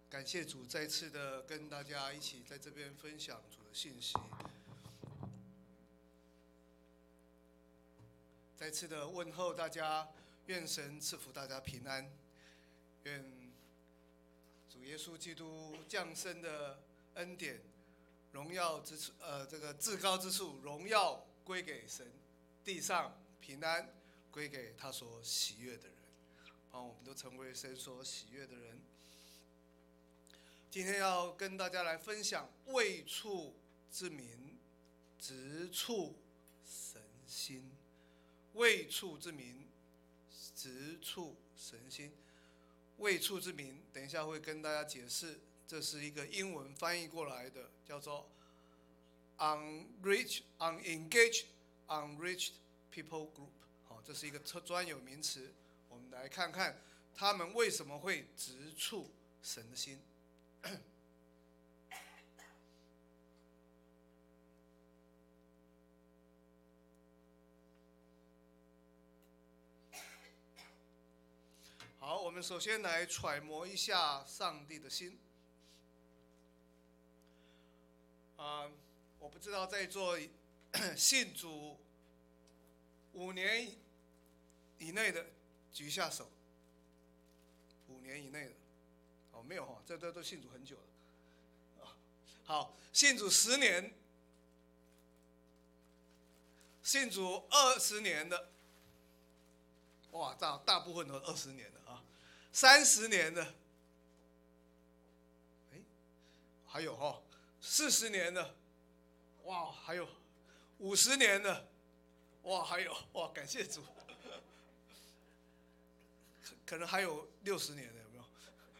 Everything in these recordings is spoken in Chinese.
感谢主再次的跟大家一起在这边分享主的信息，再次的问候大家，愿神赐福大家平安，愿主耶稣基督降生的恩典、荣耀之处，这个至高之处，荣耀归给神，地上平安归给他所喜悦的人，我们都成为神所喜悦的人。今天要跟大家来分享未处之民直触神心。未处之民直触神心。未处之民等一下会跟大家解释，这是一个英文翻译过来的，叫做 unreached unengaged unreached people group， 这是一个专有名词。我们来看看他们为什么会直触神的心。好，我们首先来揣摩一下上帝的心。我不知道在座信主5年以内的举一下手。5年以内的，没有哈，这都信主很久了。好，信主10年，信主20年的。哇，大部分都20年的啊，30年的，还有40年的，哇，还有50年的，哇，还有哇，感谢主，可能还有60年的，有没有？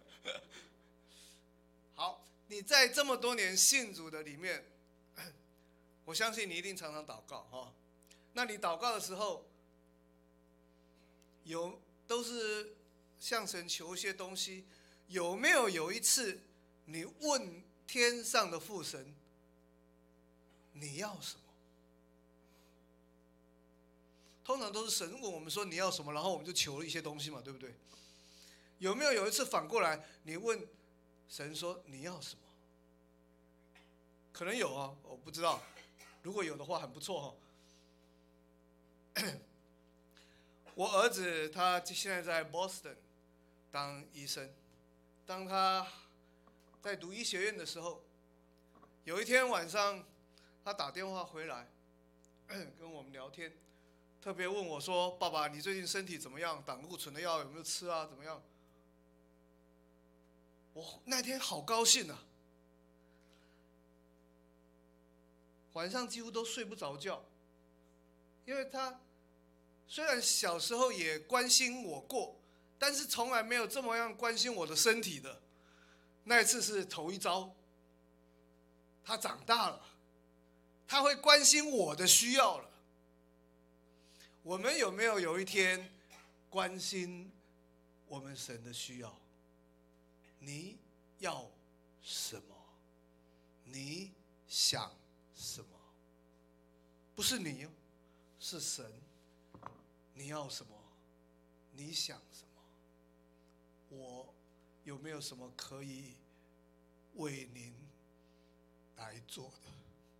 好，你在这么多年信主的里面，我相信你一定常常祷告哈。那你祷告的时候，都是向神求一些东西，有没有一次你问天上的父神，你要什么？通常都是神问我们说你要什么，然后我们就求了一些东西嘛，对不对？有没有一次反过来，你问神说你要什么？可能有啊，我不知道，如果有的话很不错哈。我儿子他现在在 Boston 当医生，当他在读医学院的时候，有一天晚上他打电话回来跟我们聊天，特别问我说，爸爸你最近身体怎么样，胆固醇的药有没有吃啊，怎么样？我那天好高兴啊，晚上几乎都睡不着觉，因为他虽然小时候也关心我过，但是从来没有这么样关心我的身体的。那一次是头一遭，他长大了，他会关心我的需要了。我们有没有一天关心我们神的需要？你要什么？你想什么？不是你，是神。你要什么？你想什么？我有没有什么可以为您来做的？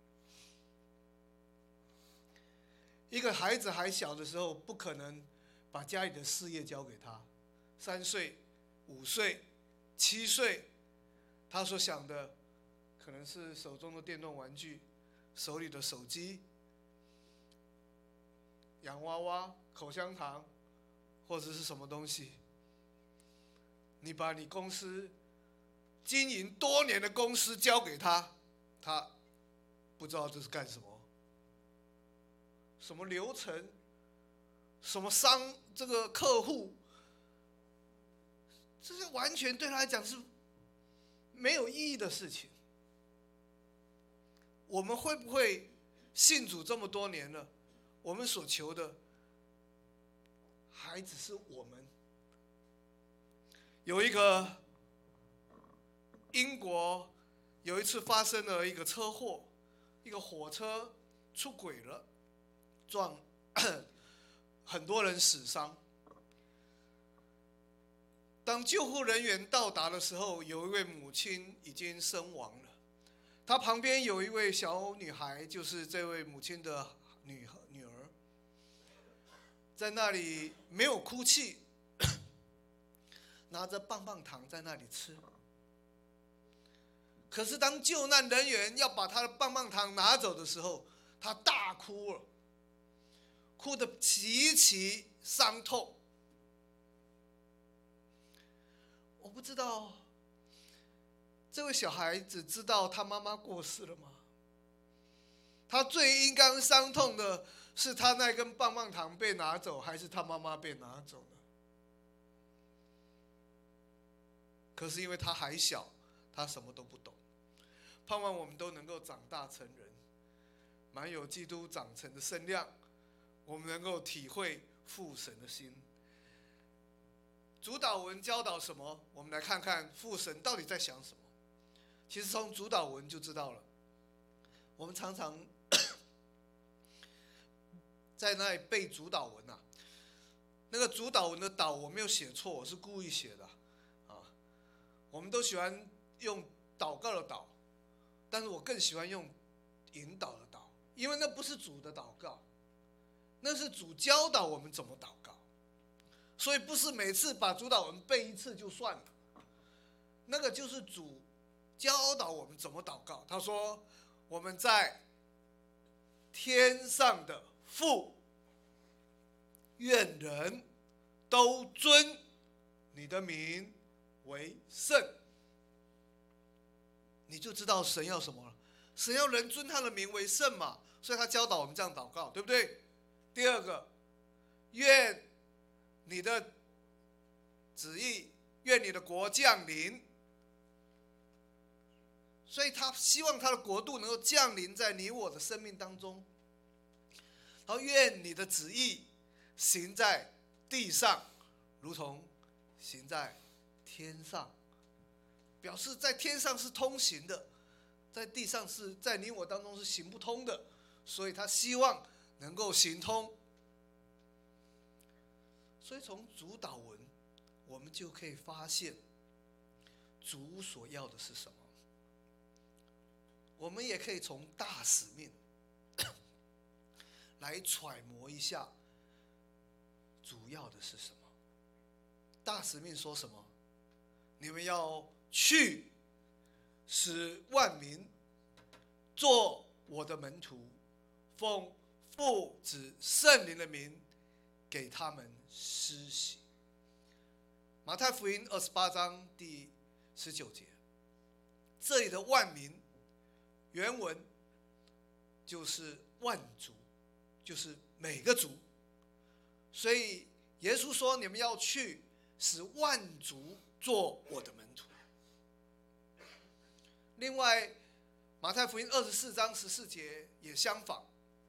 一个孩子还小的时候，不可能把家里的事业交给他。3岁、5岁、7岁，他所想的可能是手中的电动玩具，手里的手机，洋娃娃、口香糖，或者是什么东西。你把你公司经营多年的公司交给他，他不知道这是干什么，什么流程，什么这个客户，这是完全对他来讲是没有意义的事情。我们会不会信主这么多年了，我们所求的还只是我们？有一个英国有一次发生了一个车祸，一个火车出轨了，撞很多人死伤。 当救护人员到达的时候，有一位母亲已经身亡了，她旁边有一位小女孩，就是这位母亲的女儿，在那里没有哭泣，拿着棒棒糖在那里吃。可是当救难人员要把她的棒棒糖拿走的时候，她大哭了，哭得极其伤痛。我不知道这位小孩子知道他妈妈过世了吗？他最应该伤痛的是他那根棒棒糖被拿走，还是他妈妈被拿走呢？可是因为他还小，他什么都不懂。盼望我们都能够长大成人，满有基督长成的身量，我们能够体会父神的心。主导文教导什么？我们来看看父神到底在想什么。其实从主导文就知道了。我们常常在那里背主导文啊，那个主导文的导我没有写错，我是故意写的啊。我们都喜欢用祷告的祷，但是我更喜欢用引导的导，因为那不是主的祷告，那是主教导我们怎么祷告。所以不是每次把主导文背一次就算了，那个就是主教导我们怎么祷告。他说：“我们在天上的父，愿人都尊你的名为圣。”你就知道神要什么了。神要人尊他的名为圣嘛，所以他教导我们这样祷告，对不对？第二个，愿你的旨意，愿你的国降临。所以他希望他的国度能够降临在你我的生命当中。然后愿你的旨意行在地上，如同行在天上。表示在天上是通行的，在地上是在你我当中是行不通的，所以他希望能够行通。所以从主导文我们就可以发现主所要的是什么。我们也可以从大使命来揣摩一下主要的是什么。大使命说什么？你们要去，使万民做我的门徒，奉父子圣灵的名给他们施洗。马太福音28章第19节，这里的万民原文就是万族，就是每个族。所以耶稣说：“你们要去，使万族做我的门徒。”另外，马太福音24章14节也相仿。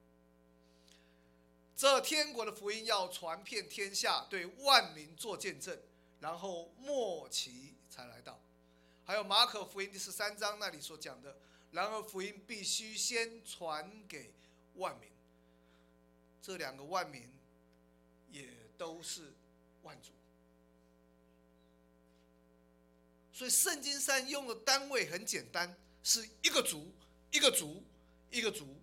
这天国的福音要传遍天下，对万民做见证，然后末期才来到。还有马可福音第13章那里所讲的，然而福音必须先传给万民。这两个万民也都是万族。所以圣经上用的单位很简单，是一个族，一个族，一个族。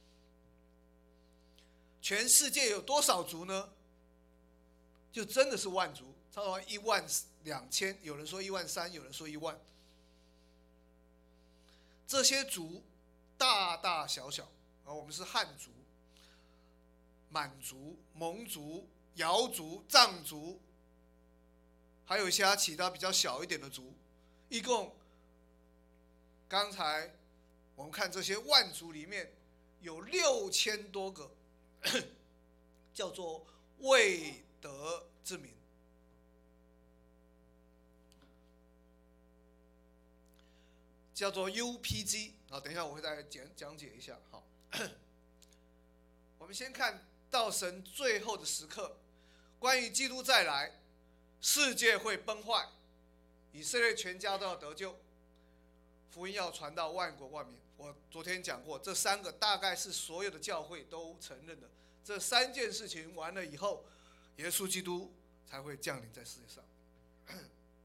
全世界有多少族呢？就真的是万族，差不多12000，有人说13000，有人说1万。这些族大大小小，我们是汉族、满族、蒙族、瑶族、藏族，还有一些其他比较小一点的族。一共，刚才我们看这些万族里面有6000多个叫做未得之民，叫做 UPG。等一下我会再讲解一下。好，我们先看到神最后的时刻，关于基督再来，世界会崩坏，以色列全家都要得救，福音要传到万国万民。我昨天讲过，这3个大概是所有的教会都承认的。这3件事情完了以后，耶稣基督才会降临在世界上。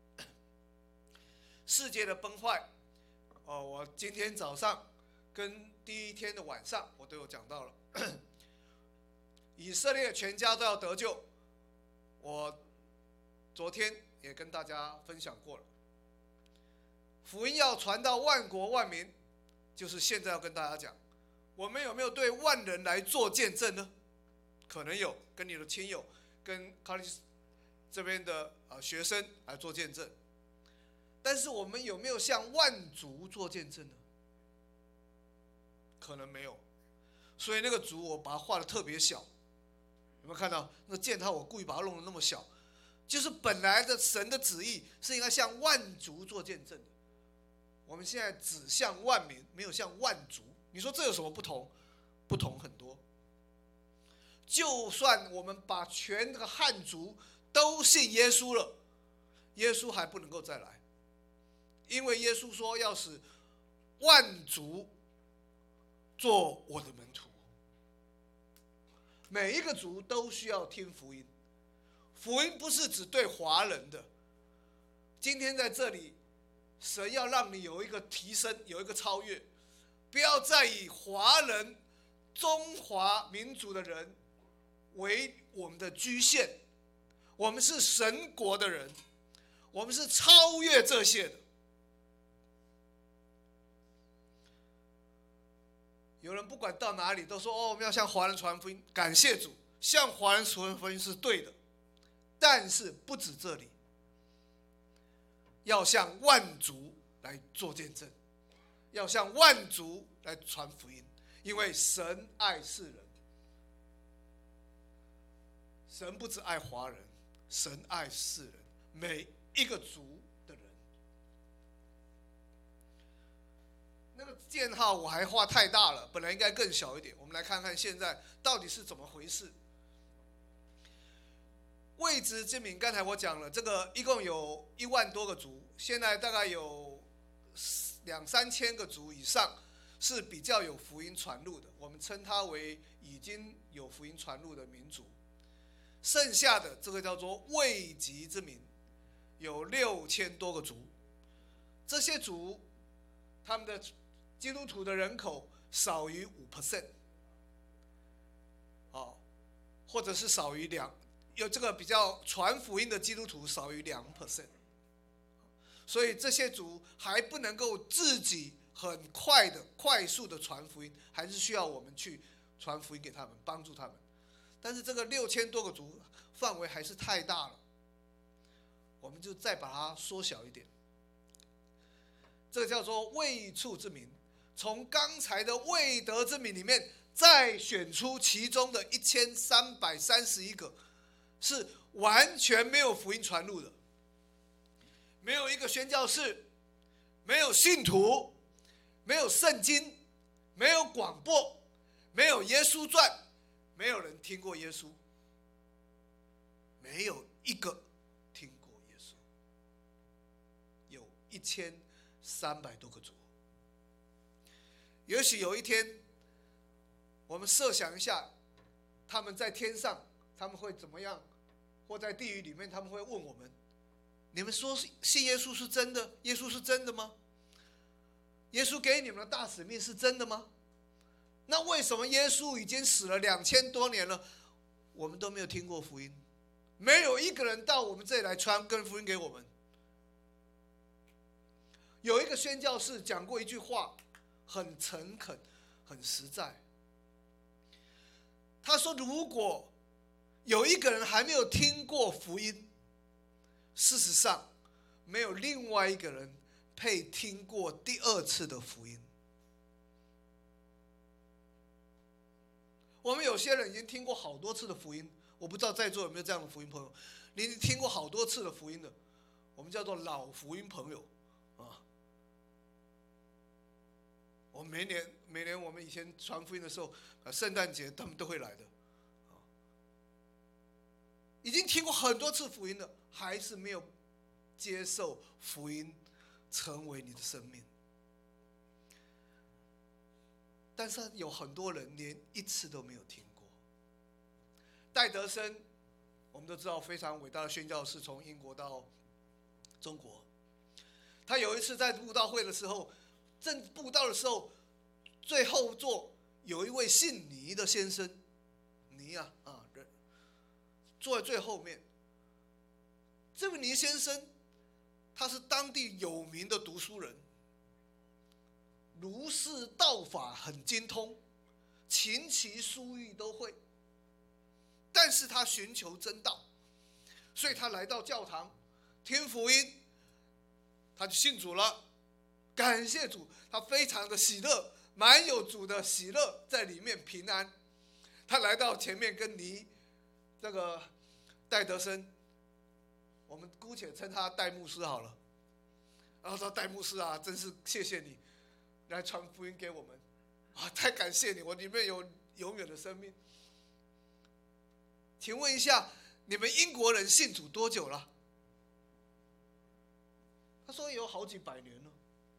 世界的崩坏，我今天早上跟第一天的晚上我都有讲到了，以色列全家都要得救，我昨天也跟大家分享过了。福音要传到万国万民，就是现在要跟大家讲，我们有没有对万人来做见证呢？可能有，跟你的亲友，跟 college 这边的学生来做见证。但是我们有没有向万族做见证呢？可能没有。所以那个族我把它画得特别小，有没有看到那个箭号？我故意把它弄得那么小，就是本来的神的旨意是应该向万族做见证的。我们现在只向万民，没有向万族。你说这有什么不同？不同很多。就算我们把全个汉族都信耶稣了，耶稣还不能够再来，因为耶稣说要使万族做我的门徒。每一个族都需要听福音，福音不是只对华人的。今天在这里，神要让你有一个提升，有一个超越，不要再以华人、中华民族的人为我们的局限。我们是神国的人，我们是超越这些的。有人不管到哪里都说我们要向华人传福音，感谢主，向华人传福音是对的，但是不止这里，要向万族来做见证，要向万族来传福音，因为神爱世人，神不只爱华人，神爱世人，每一个族的人。那个箭号我还画太大了，本来应该更小一点。我们来看看现在到底是怎么回事。未知之民，刚才我讲了，这个一共有1万多个族，现在大概有2-3千个族以上是比较有福音传入的，我们称它为已经有福音传入的民族。剩下的这个叫做未及之民，有6000多个族。这些族他们的基督徒的人口少于5%，或者是少于有这个比较传福音的基督徒少于2%，所以这些族还不能够自己很快速的传福音，还是需要我们去传福音给他们，帮助他们。但是这个6000多个族范围还是太大了，我们就再把它缩小一点。这个叫做未处之民，从刚才的未得之民里面再选出其中的1331个是完全没有福音传入的，没有一个宣教士，没有信徒，没有圣经，没有广播，没有耶稣传，没有人听过耶稣，没有一个听过耶稣，有1300多个族。也许有一天，我们设想一下，他们在天上他们会怎么样，或在地狱里面他们会问我们，你们说信耶稣是真的，耶稣是真的吗？耶稣给你们的大使命是真的吗？那为什么耶稣已经死了2000多年了，我们都没有听过福音？没有一个人到我们这里来传跟福音给我们。有一个宣教士讲过一句话，很诚恳，很实在。他说，如果有一个人还没有听过福音，事实上没有另外一个人配听过第2次的福音。我们有些人已经听过好多次的福音，我不知道在座有没有这样的福音朋友，你已经听过好多次的福音的，我们叫做老福音朋友啊。我们每年我们以前传福音的时候，圣诞节他们都会来的，已经听过很多次福音了，还是没有接受福音成为你的生命。但是有很多人连1次都没有听过。戴德生，我们都知道非常伟大的宣教士，从英国到中国。 他有一次在布道会的时候，正布道的时候，最后座有一位姓倪的先生，倪人坐在最后面。这位倪先生，他是当地有名的读书人，儒释道法很精通，琴棋书艺都会。但是他寻求真道，所以他来到教堂听福音，他就信主了。感谢主，他非常的喜乐，满有主的喜乐在里面平安。他来到前面跟这个戴德生，我们姑且称他戴牧师好了。然后说戴牧师啊，真是谢谢你来传福音给我们太感谢你，我里面有永远的生命。请问一下，你们英国人信主多久了？他说有好几百年了。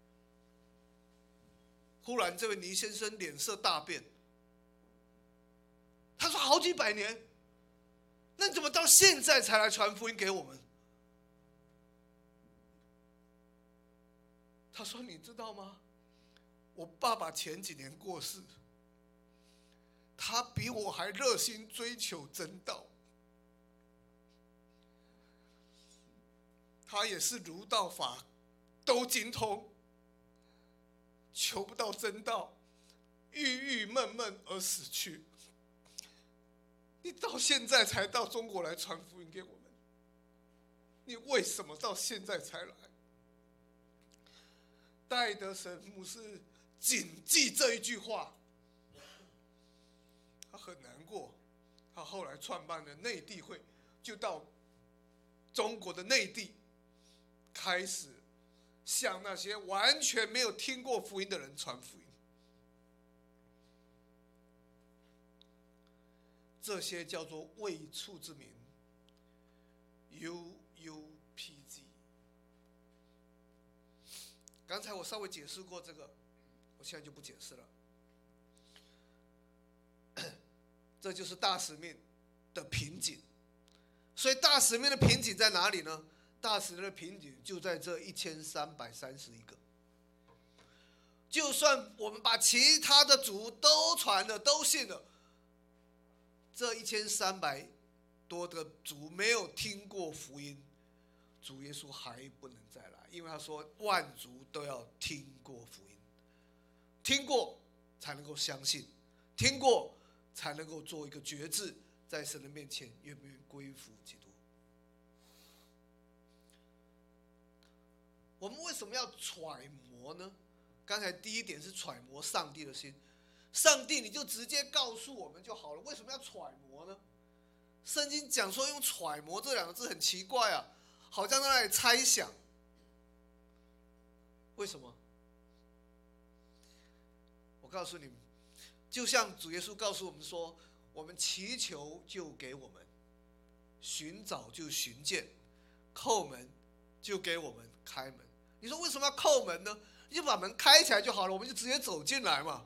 忽然这位倪先生脸色大变，他说好几百年，那你怎么到现在才来传福音给我们？他说你知道吗，我爸爸前几年过世，他比我还热心追求真道，他也是儒道法都精通，求不到真道，郁郁闷闷而死去。你到现在才到中国来传福音给我们，你为什么到现在才来？戴德神牧师谨记这一句话，他很难过。他后来创办了内地会，就到中国的内地，开始向那些完全没有听过福音的人传福音。这些叫做未处之民 ，UUPG。刚才我稍微解释过这个，我现在就不解释了。这就是大使命的瓶颈。所以大使命的瓶颈在哪里呢？大使命的瓶颈就在这1331个。就算我们把其他的族都传了，都信了，这1300多的族没有听过福音，主耶稣还不能再来，因为他说万族都要听过福音，听过才能够相信，听过才能够做一个决志，在神的面前愿不愿意归服基督。我们为什么要揣摩呢？刚才第一点是揣摩上帝的心，上帝你就直接告诉我们就好了，为什么要揣摩呢？圣经讲说用揣摩这两个字很奇怪啊，好像在那里猜想。为什么？我告诉你们，就像主耶稣告诉我们说，我们祈求就给我们，寻找就寻见，叩门就给我们开门。你说为什么要叩门呢？你就把门开起来就好了，我们就直接走进来嘛。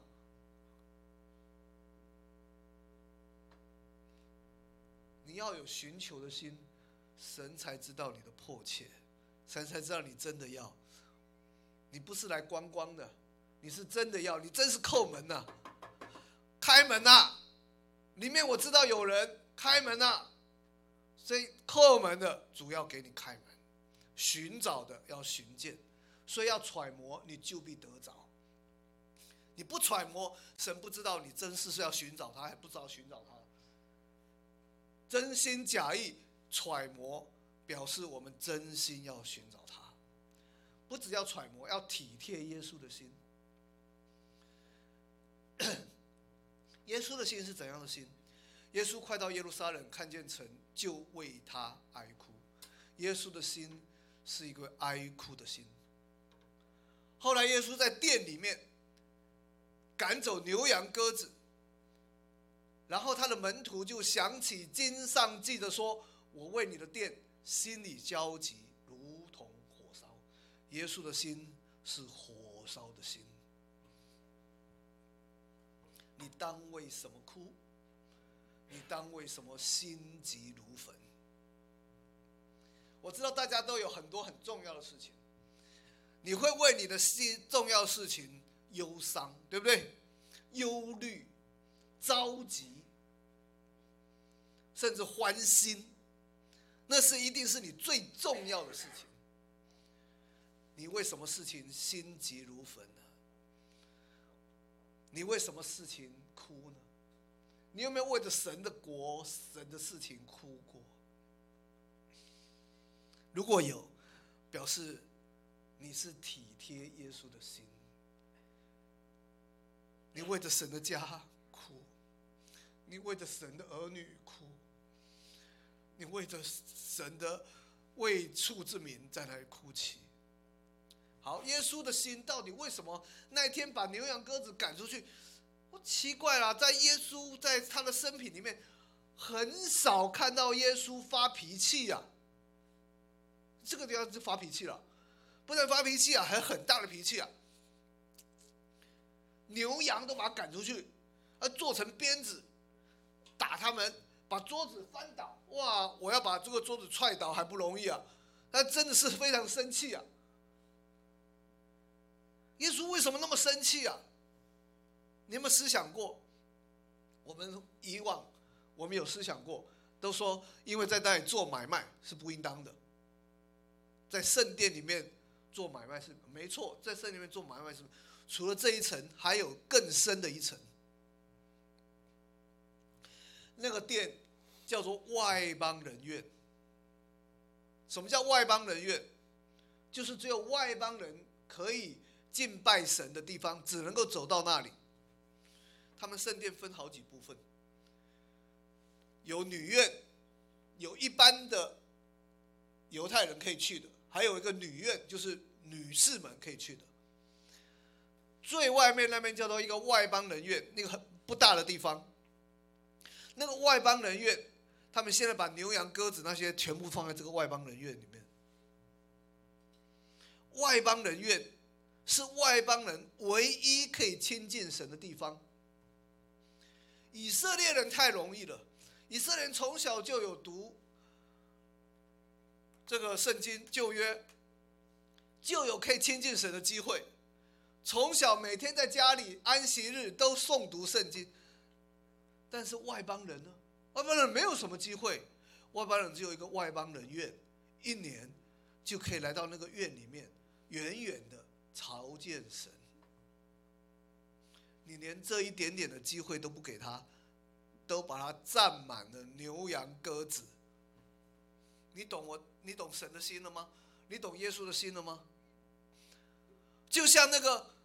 你要有寻求的心，神才知道你的迫切，神才知道你真的要。你不是来观光的，你是真的要，你真是叩门呐、开门呐、里面我知道有人，开门呐、所以叩门的主要给你开门，寻找的要寻见，所以要揣摩，你就必得着。你不揣摩，神不知道你真是要寻找他，还不知道寻找他。真心假意揣摩，表示我们真心要寻找他。不只要揣摩，要体贴耶稣的心。耶稣的心是怎样的心？耶稣快到耶路撒冷，看见城，就为他哀哭。耶稣的心是一个哀哭的心。后来耶稣在殿里面赶走牛羊鸽子，然后他的门徒就想起经上记着说，我为你的殿心里焦急，如同火烧。耶稣的心是火烧的心。你当为什么哭？你当为什么心急如焚？我知道大家都有很多很重要的事情， 你会为你的重要事情忧伤，对不对？忧虑、着急，甚至欢心，那是一定是你最重要的事情。你为什么事情心急如焚呢？你为什么事情哭呢？你有没有为着神的国、神的事情哭过？如果有，表示你是体贴耶稣的心。你为着神的家哭，你为着神的儿女哭，你为着神的未出之民在那里哭泣。好，耶稣的心到底为什么那一天把牛羊鸽子赶出去？我奇怪了，在耶稣在他的生平里面，很少看到耶稣发脾气啊。这个地方就发脾气了，不但发脾气啊，还很大的脾气啊。牛羊都把他赶出去，做成鞭子打他们，把桌子翻倒。哇，我要把这个桌子踹倒还不容易啊，他真的是非常生气啊。耶稣为什么那么生气啊？你有没有思想过？我们以往我们有思想过，都说因为在那里做买卖是不应当的，在圣殿里面做买卖是没错，在圣殿里面做买卖是，除了这一层，还有更深的一层。那个殿叫做外邦人院。什么叫外邦人院？就是只有外邦人可以敬拜神的地方，只能够走到那里。他们圣殿分好几部分，有女院，有一般的犹太人可以去的，还有一个女院，就是女士们可以去的。最外面那边叫做一个外邦人院，那个很不大的地方。那个外邦人院，他们现在把牛羊鸽子那些全部放在这个外邦人院里面。外邦人院是外邦人唯一可以亲近神的地方。以色列人太容易了，以色列人从小就有读这个圣经旧约，就有可以亲近神的机会。从小每天在家里安息日都诵读圣经。但是外邦人呢？外邦人没有什么机会，外邦人只有一个外邦人院，一年就可以来到那个院里面，远远的朝见神。你连这一点点的机会都不给他，都把他占满了牛羊鸽子。你懂神的心了吗？你懂耶稣的心了吗？就像那个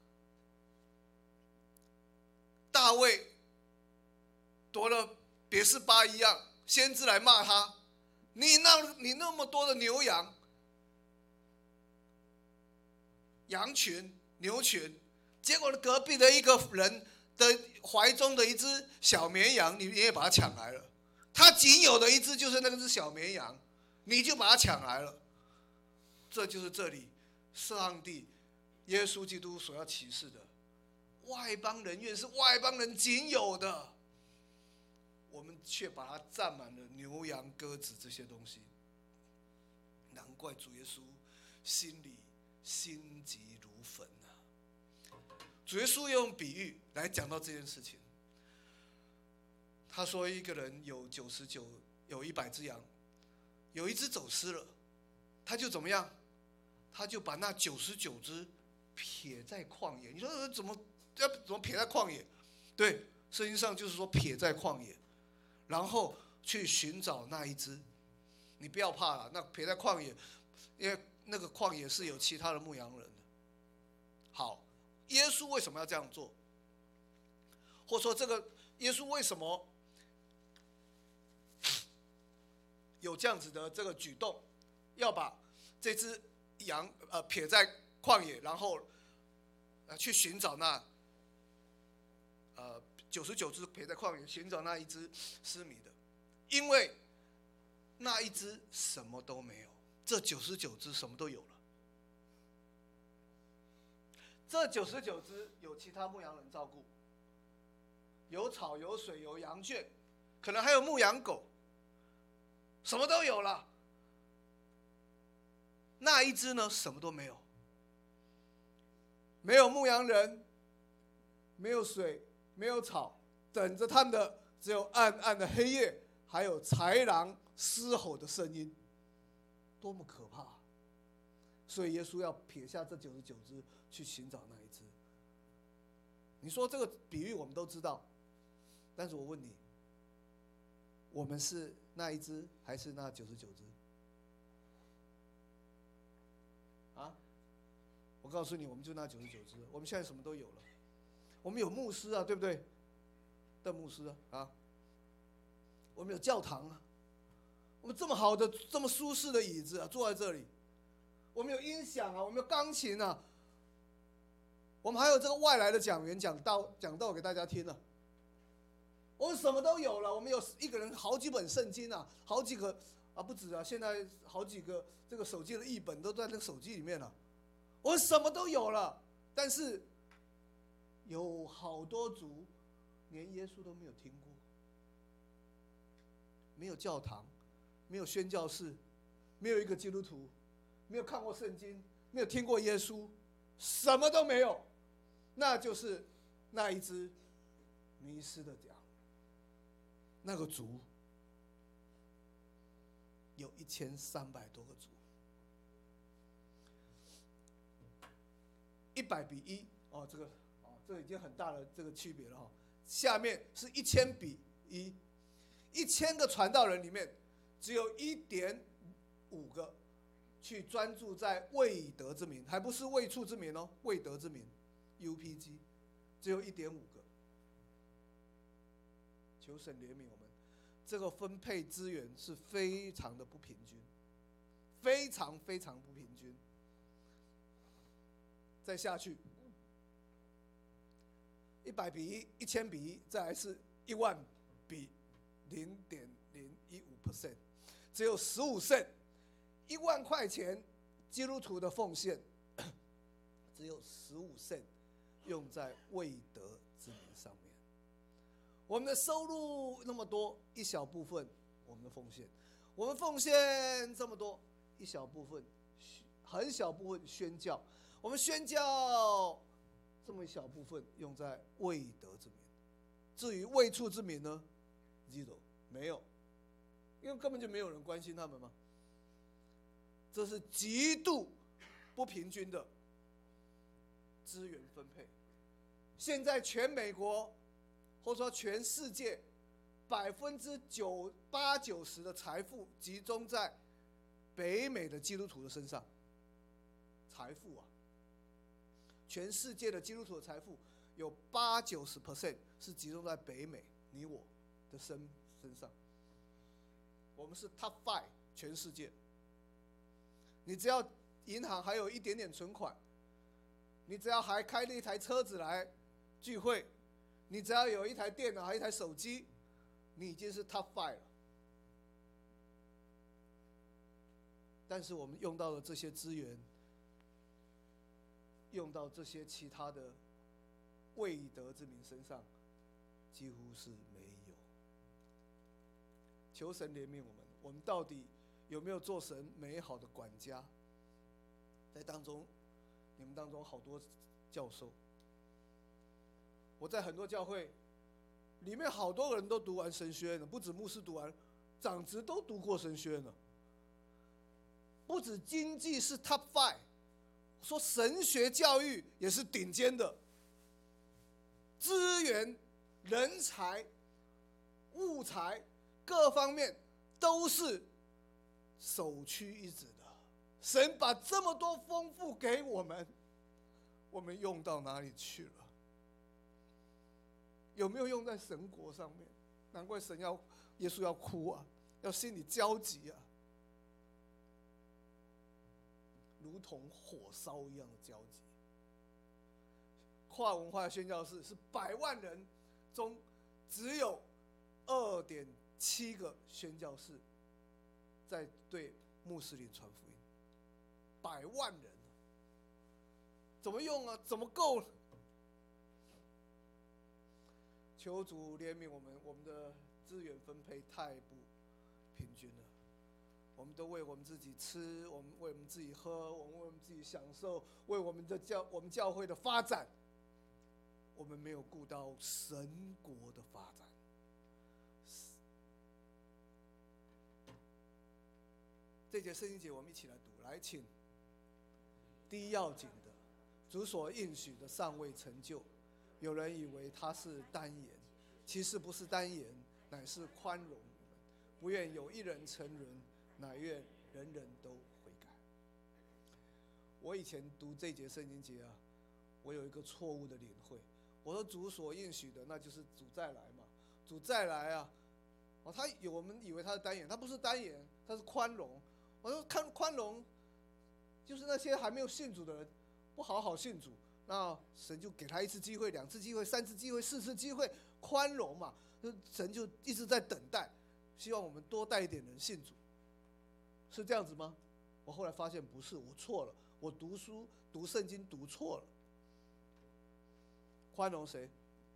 大卫夺了别是巴一样，先知来骂他，你那么多的牛羊、羊群、牛群，结果隔壁的一个人的怀中的一只小绵羊，你也把它抢来了。他仅有的一只就是那只小绵羊，你就把它抢来了。这就是这里上帝耶稣基督所要启示的，外邦人院是外邦人仅有的，我们却把它占满了牛羊鸽子这些东西。难怪主耶稣心里心急如焚啊！主耶稣用比喻来讲到这件事情。他说一个人有99，有100只羊，有一只走失了，他就怎么样？他就把那99只撇在旷野。你说怎么撇在旷野？对，圣经上就是说撇在旷野，然后去寻找那一只。你不要怕了，那撇在旷野，因为那个旷野是有其他的牧羊人的。好，耶稣为什么要这样做？或者说这个耶稣为什么有这样子的这个举动，要把这只羊撇在旷野，然后去寻找那99只撇在旷野寻找那一只失迷的？因为那一只什么都没有，这99只什么都有了。这99只有其他牧羊人照顾，有草有水有羊圈，可能还有牧羊狗，什么都有了。那一只呢，什么都没有。 没有牧羊人，没有水，没有草，等着他们的只有暗暗的黑夜，还有豺狼嘶吼的声音，多么可怕！所以耶稣要撇下这99只，去寻找那一只。你说这个比喻我们都知道，但是我问你，我们是那一只还是那99只？啊？我告诉你，我们就那99只。我们现在什么都有了，我们有牧师啊，对不对？邓牧师啊，我们有教堂啊，我们这么好的、这么舒适的椅子啊，坐在这里。我们有音响啊，我们有钢琴啊，我们还有这个外来的讲员讲道给大家听了。我们什么都有了，我们有一个人好几本圣经啊，好几个啊，不止啊，现在好几个这个手机的译本都在那个手机里面了。我们什么都有了，但是有好多族连耶稣都没有听过，没有教堂，没有宣教士，没有一个基督徒，没有看过圣经，没有听过耶稣，什么都没有。那就是那一只迷失的羊，那个族有1300多个族，100:1哦，这已经很大的这个区别了哈。下面是1000:1，1000个传道人里面只有1.5个去专注在未得之民，还不是未处之民哦，未得之民 UPG 只有1.5个。求神怜悯我们，这个分配资源是非常的不平均，非常非常不平均。再下去，100:1，1000:1，再来是10000:0.015%，只有15cent。1万块钱基督徒的奉献只有15cent用在未得之民上面。我们的收入那么多，一小部分我们的奉献，我们奉献这么多，一小部分，很小部分宣教，我们宣教这么一小部分用在未得之民。至于未处之民呢 ，zero 没有，因为根本就没有人关心他们嘛。这是极度不平均的资源分配。现在全美国，或者说全世界80%-90%的财富集中在北美的基督徒的身上。财富啊，全世界的基督徒的财富有80-90% 是集中在北美你我的身上。我们是 Top 5 全世界。你只要银行还有一点点存款，你只要还开了一台车子来聚会，你只要有一台电脑还有一台手机，你已经是 Top 5了。但是我们用到了这些资源，用到这些其他的未得之民身上，几乎是没有。求神怜悯我们，我们到底有没有做神美好的管家？在当中，你们当中好多教授，我在很多教会里面，好多人都读完神学院了，不止牧师读完，长职都读过神学院了。不止经济是 Top 5， 说神学教育也是顶尖的，资源、人才、物才各方面都是首屈一指的。神把这么多丰富给我们，我们用到哪里去了？有没有用在神国上面？难怪耶稣要哭啊，要心里焦急啊，如同火烧一样的焦急。跨文化宣教士是100万人中只有2.7个宣教士在对穆斯林传福音，100万人，怎么用啊？怎么够？求主怜悯我们，我们的资源分配太不平均了。 我们都为我们自己吃，我们为我们自己喝，我们为我们自己享受，为我们教会的发展，我们没有顾到神国的发展。这节圣经节我们一起来读，来，请。第一要紧的，主所应许的尚未成就，有人以为他是单言，其实不是单言，乃是宽容你们，不愿有一人沉沦，乃愿人人都悔改。我以前读这节圣经节啊，我有一个错误的领会。我说主所应许的，那就是主再来嘛。主再来啊，我们以为他是单言，他不是单言，他是宽容。我说看宽容，就是那些还没有信主的人，不好好信主，那神就给他1次机会、2次机会、3次机会、4次机会，宽容嘛。神就一直在等待，希望我们多带一点人信主，是这样子吗？我后来发现不是，我错了，我读圣经读错了。宽容谁？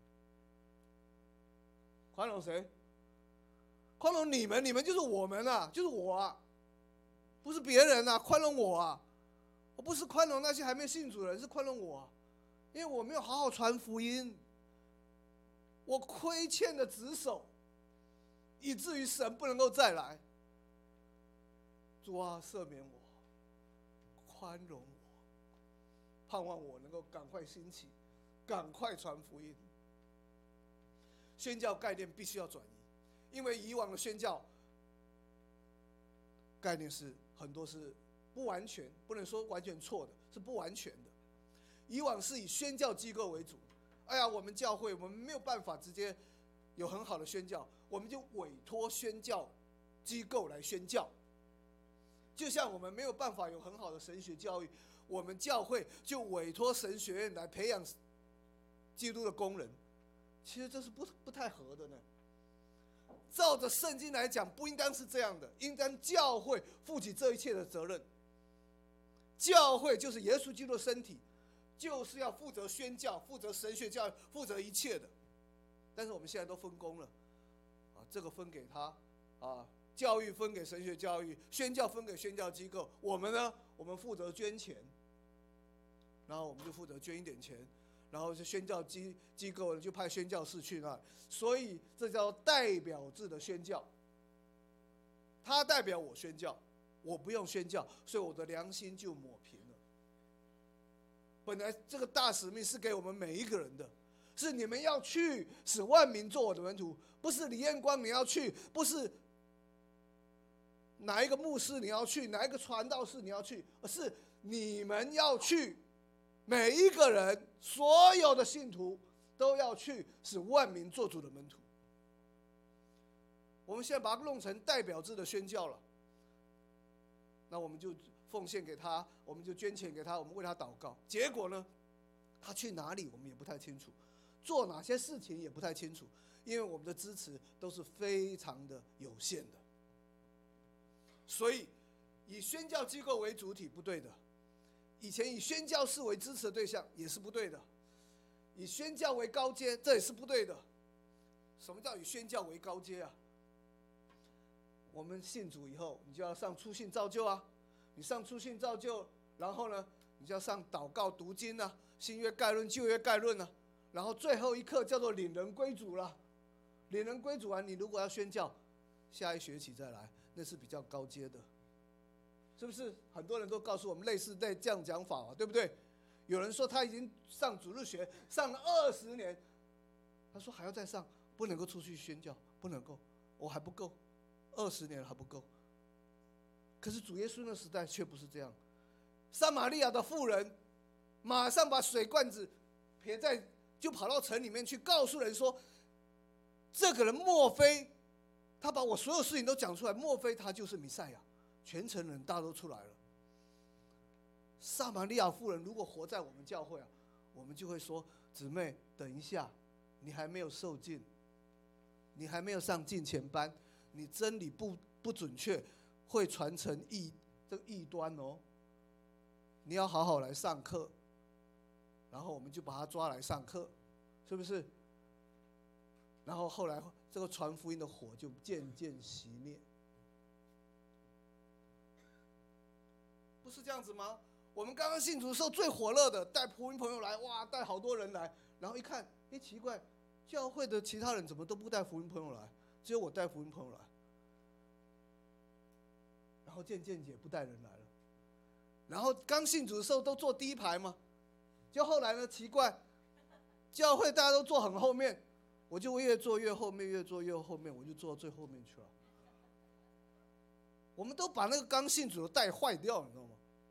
宽容谁？宽容你们，你们就是我们啊，就是我啊，不是别人啊，宽容我啊。我不是宽容那些还没信主的人，是宽容我啊，因为我没有好好传福音，我亏欠的职守，以至于神不能够再来。主啊，赦免我，宽容我，盼望我能够赶快兴起，赶快传福音。宣教概念必须要转移，因为以往的宣教概念是很多是不完全，不能说完全错的，是不完全的。以往是以宣教机构为主，哎呀，我们教会我们没有办法直接有很好的宣教，我们就委托宣教机构来宣教。就像我们没有办法有很好的神学教育，我们教会就委托神学院来培养基督的工人。其实这是不太合的呢。照着圣经来讲，不应当是这样的，应当教会负起这一切的责任。教会就是耶稣基督的身体，就是要负责宣教、负责神学教育、负责一切的。但是我们现在都分工了，这个分给他，教育分给神学教育，宣教分给宣教机构。我们呢，我们负责捐钱，然后我们就负责捐一点钱，然后是宣教机构就派宣教士去那，所以这叫代表制的宣教。他代表我宣教，我不用宣教，所以我的良心就抹平了。本来这个大使命是给我们每一个人的，是你们要去使万民做我的门徒，不是李彦光你要去，不是哪一个牧师你要去，哪一个传道士你要去，而是你们要去，每一个人，所有的信徒都要去使万民做主的门徒。我们现在把它弄成代表制的宣教了，那我们就奉献给他，我们就捐钱给他，我们为他祷告。结果呢，他去哪里我们也不太清楚，做哪些事情也不太清楚，因为我们的支持都是非常的有限的。所以以宣教机构为主体不对的，以前以宣教士为支持的对象也是不对的，以宣教为高阶这也是不对的。什么叫以宣教为高阶啊？我们信主以后，你就要上初信造就啊，你上初信造就，然后呢，你就要上祷告读经啊，新约概论、旧约概论啊，然后最后一课叫做领人归主了。领人归主完，你如果要宣教，下一学期再来，那是比较高阶的，是不是？很多人都告诉我们类似这样讲法啊，对不对？有人说他已经上主日学上了20年，他说还要再上，不能够出去宣教，不能够，我还不够，20年还不够。可是主耶稣那时代却不是这样，撒玛利亚的妇人马上把水罐子撇在，就跑到城里面去告诉人说，这个人莫非他把我所有事情都讲出来，莫非他就是弥赛亚？全城人大都出来了。撒玛利亚妇人如果活在我们教会啊，我们就会说，姊妹等一下，你还没有受浸，你还没有上敬前班，你真理不准确，会传承这个异端哦。你要好好来上课，然后我们就把他抓来上课，是不是？然后后来这个传福音的火就渐渐熄灭。 是这样子吗？我们刚刚信主的时候最火热的，带福音朋友来，哇，带好多人来，然后一看，奇怪，教会的其他人怎么都不带福音朋友来，只有我带福音朋友来。然后渐渐也不带人来了。然后刚信主的时候都坐第一排嘛，就后来呢，奇怪，教会大家都坐很后面，我就越坐越后面，越坐越后面，我就坐到最后面去了。我们都把那个刚信主的带坏掉，你知道吗？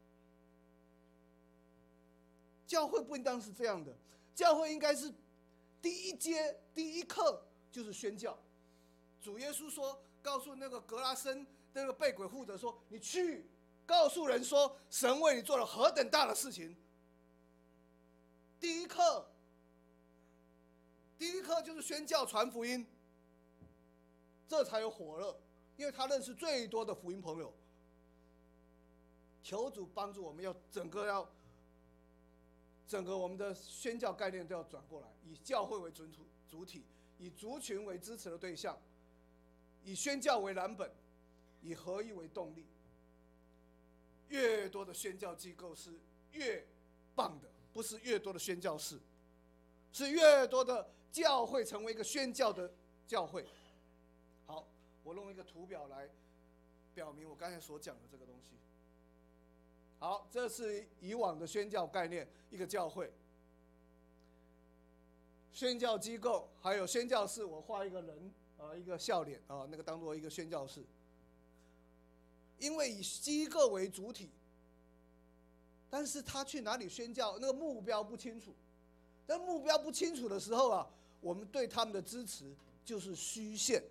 教会不应当是这样的，教会应该是第一阶第一课就是宣教。主耶稣说，告诉那个格拉森那个被鬼附的说，你去告诉人说，神为你做了何等大的事情。第一课就是宣教传福音，这才有火热，因为他认识最多的福音朋友。求主帮助我们，整个我们的宣教概念都要转过来，以教会为主体，以族群为支持的对象，以宣教为蓝本，以合一为动力。越多的宣教机构是越棒的，不是越多的宣教士，是越多的教会成为一个宣教的教会。好，我用一个图表来表明我刚才所讲的这个东西。好，这是以往的宣教概念，一个教会、宣教机构，还有宣教士。我画一个人，一个笑脸啊，那个当做一个宣教士。因为以机构为主体，但是他去哪里宣教，那个目标不清楚。但目标不清楚的时候啊，我们对他们的支持就是虚线，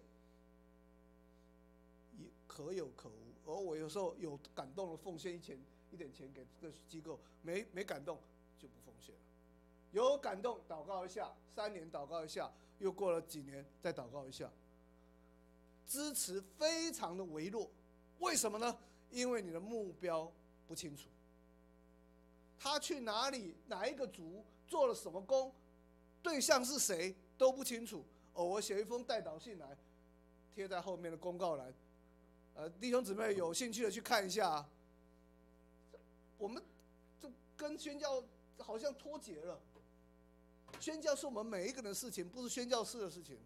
也可有可无。而我有时候有感动了，奉献一点钱给这个机构，没感动就不奉献了。有感动祷告一下，3年祷告一下，又过了几年再祷告一下，支持非常的微弱。为什么呢？因为你的目标不清楚，他去哪里，哪一个族做了什么工，对象是谁都不清楚。偶尔写一封代祷信来，贴在后面的公告栏，弟兄姊妹有兴趣的去看一下啊。我们就跟宣教好像脱节了。宣教是我们每一个人的事情，不是宣教士的事情。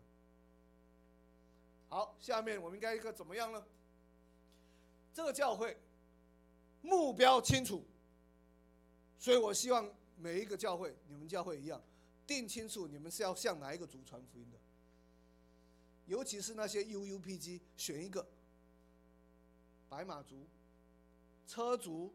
好，下面我们应该一个怎么样呢？这个教会目标清楚，所以我希望每一个教会，你们教会一样，定清楚你们是要向哪一个族传福音的。尤其是那些 UUPG， 选一个白马族、车族，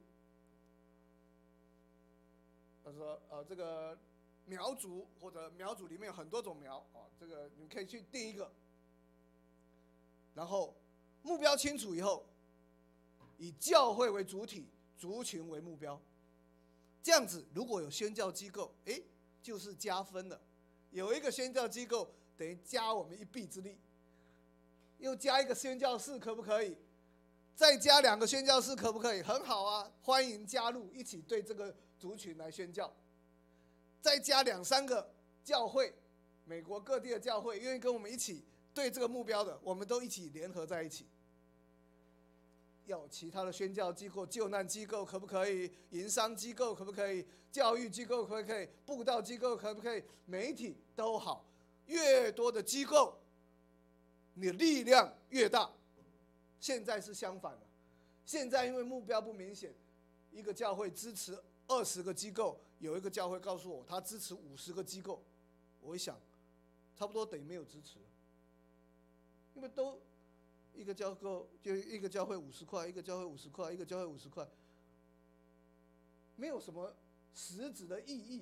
这个苗族，或者苗族里面有很多种苗啊，这个你们可以去定一个。然后目标清楚以后，以教会为主体，族群为目标。这样子，如果有宣教机构，就是加分了。有一个宣教机构，等于加我们一臂之力。又加一个宣教士，可不可以？再加2个宣教士，可不可以？很好啊，欢迎加入，一起对这个族群来宣教。再加2、3个教会，美国各地的教会愿意跟我们一起对这个目标的，我们都一起联合在一起。要其他的宣教机构、救难机构可不可以？营商机构可不可以？教育机构可不可以？布道机构可不可以？媒体都好，越多的机构，你的力量越大。现在是相反了，现在因为目标不明显，一个教会支持20个机构，有一个教会告诉我他支持50个机构，我一想，差不多等于没有支持了，因为都一个教会就一个教会50块，一个教会50块，一个教会50块，没有什么实质的意义。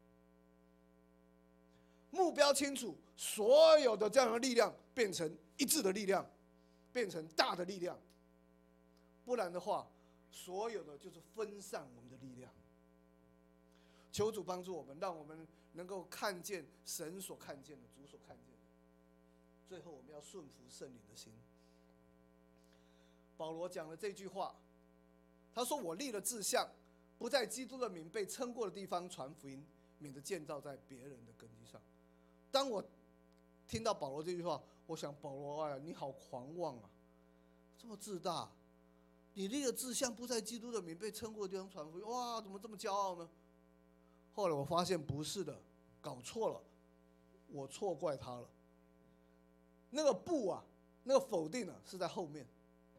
目标清楚，所有的这样的力量变成一致的力量，变成大的力量。不然的话，所有的就是分散我们的力量。求主帮助我们，让我们能够看见神所看见的，主所看见的。最后，我们要顺服圣灵的心。保罗讲了这句话，他说：“我立了志向，不在基督的名被称过的地方传福音，免得建造在别人的根基上。”当我听到保罗这句话，我想保罗啊，你好狂妄啊，这么自大， 你立的志向不在基督的名被称过的地方传福音，哇，怎么这么骄傲呢？后来我发现不是的，搞错了，我错怪他了。那个不啊，那个否定啊，是在后面，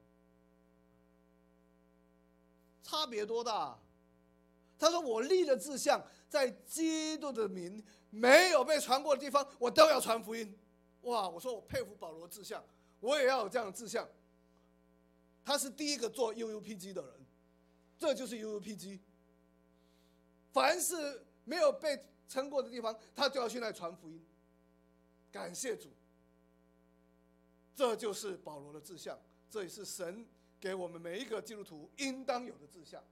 差别多大啊？他说我立的志向在基督的名没有被传过的地方，我都要传福音。哇，我说我佩服保罗的志向，我也要有这样的志向。他是第一个做 UUPG 的人，这就是 UUPG。凡是没有被称过的地方，他就要去那里传福音。感谢主，这就是保罗的志向，这也是神给我们每一个基督徒应当有的志向。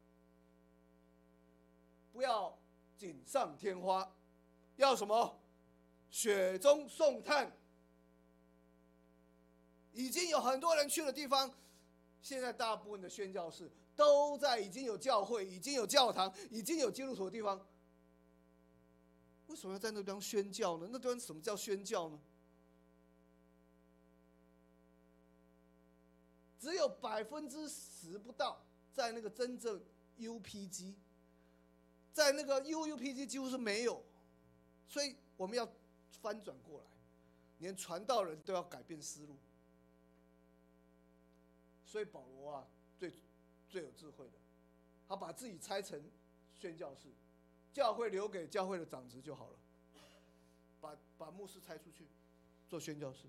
不要锦上添花，要什么？雪中送炭。已经有很多人去的地方，现在大部分的宣教士都在已经有教会、已经有教堂、已经有基督徒的地方。为什么要在那个地方宣教呢？那地方什么叫宣教呢？只有10%不到在那个真正 UPG， 在那个 UUPG 几乎是没有，所以我们要翻转过来，连传道人都要改变思路。所以保罗啊，最有智慧的，他把自己拆成宣教士，教会留给教会的长子就好了，把牧师拆出去做宣教士。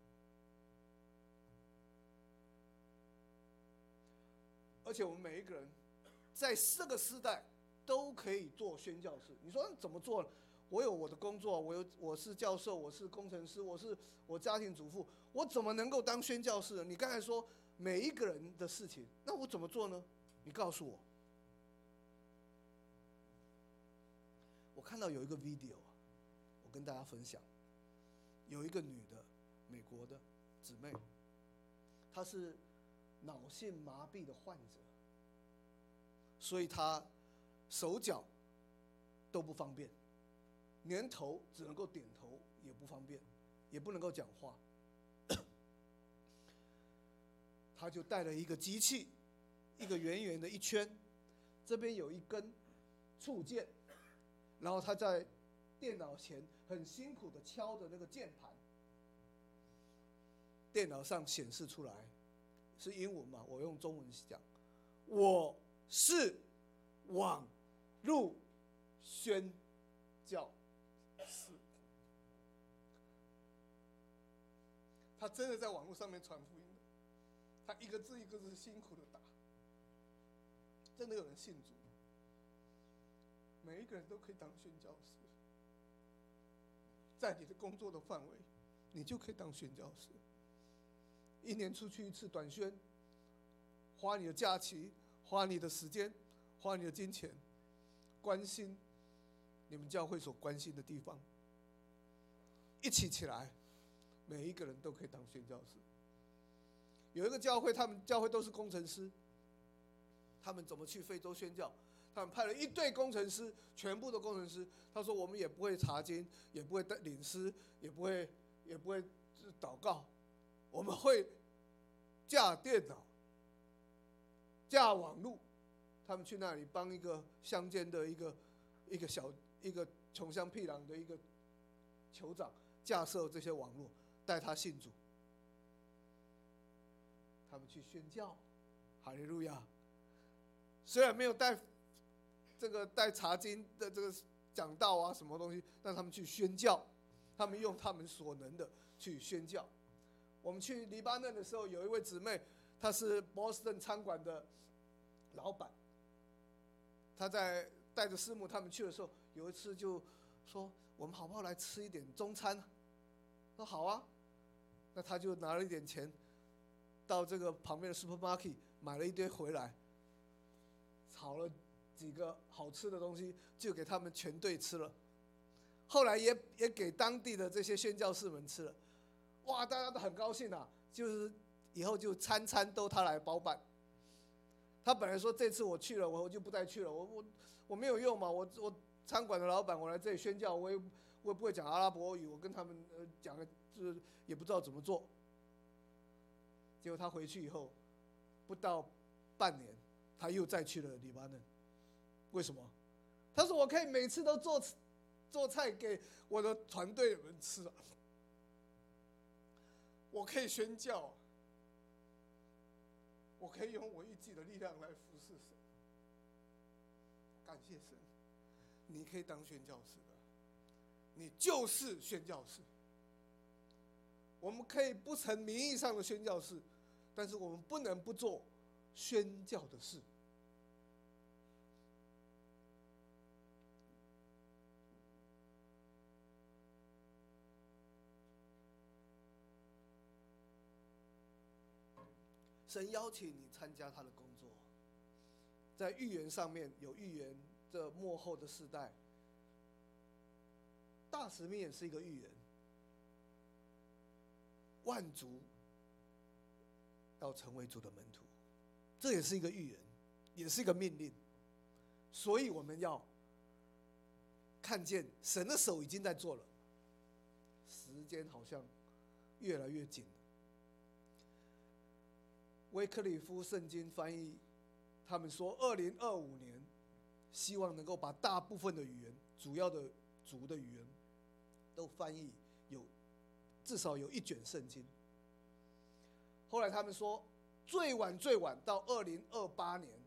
而且我们每一个人在这个时代都可以做宣教士。你说怎么做呢？我有我的工作，我是教授，我是工程师，我家庭主妇，我怎么能够当宣教士呢？你刚才说每一个人的事情，那我怎么做呢？你告诉我。我看到有一个 video 啊，我跟大家分享，有一个女的，美国的姊妹，她是脑性麻痹的患者，所以她手脚都不方便，连头只能够点头也不方便，也不能够讲话。他就带了一个机器，一个圆圆的一圈，这边有一根触键，然后他在电脑前很辛苦的敲着那个键盘，电脑上显示出来是英文嘛，我用中文讲，我是网路宣教士。他真的在网络上面传福音的，他一个字一个字辛苦的打，真的有人信主。每一个人都可以当宣教士，在你的工作的范围，你就可以当宣教士。一年出去一次短宣，花你的假期，花你的时间，花你的金钱，关心你们教会所关心的地方，一起来，每一个人都可以当宣教士。有一个教会，他们教会都是工程师，他们怎么去非洲宣教？他们派了一队工程师，全部的工程师。他说：“我们也不会查经，也不会领诗，也不会祷告，我们会架电脑、架网路。”他们去那里帮一个乡间的一个穷乡僻壤的一个酋长架设这些网络，带他信主。他们去宣教，哈利路亚。虽然没有带查经的这个讲道啊什么东西，但他们去宣教，他们用他们所能的去宣教。我们去黎巴嫩的时候，有一位姊妹，她是 Boston 餐馆的老板，她在带着师母他们去的时候，有一次就说：“我们好不好来吃一点中餐？”说好啊，那他就拿了一点钱，到这个旁边的 supermarket 买了一堆回来，炒了几个好吃的东西，就给他们全队吃了。后来也给当地的这些宣教士们吃了，哇，大家都很高兴啊！就是以后就餐餐都他来包办。他本来说这次我去了，我就不再去了，我没有用嘛，我餐馆的老板，我来这里宣教，我也不会讲阿拉伯语，我跟他们讲的就是也不知道怎么做。结果他回去以后，不到半年，他又再去了黎巴嫩。为什么？他说我可以每次都做菜给我的团队的人吃，我可以宣教，我可以用我一己的力量来服侍神。感谢神，你可以当宣教士的，你就是宣教士。我们可以不成名义上的宣教士，但是我们不能不做宣教的事。神邀请你参加他的工作，在预言上面有预言这末后的世代，大使命也是一个预言，万族要成为主的门徒，这也是一个预言，也是一个命令。所以我们要看见神的手已经在做了，时间好像越来越紧了。威克里夫圣经翻译，他们说2025年希望能够把大部分的语言，主要的族的语言都翻译至少有1卷圣经。后来他们说最晚到2028年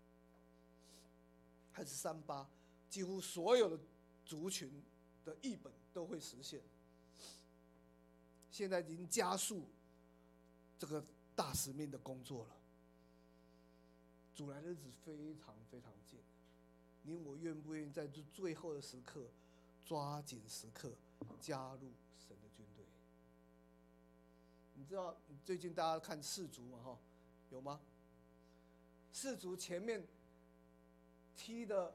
还是38，几乎所有的族群的译本都会实现。现在已经加速这个大使命的工作了，主来的日子非常非常近，你我愿不愿意在这最后的时刻抓紧时刻加入神的军队？你知道最近大家看世足吗？有吗？世足前面踢的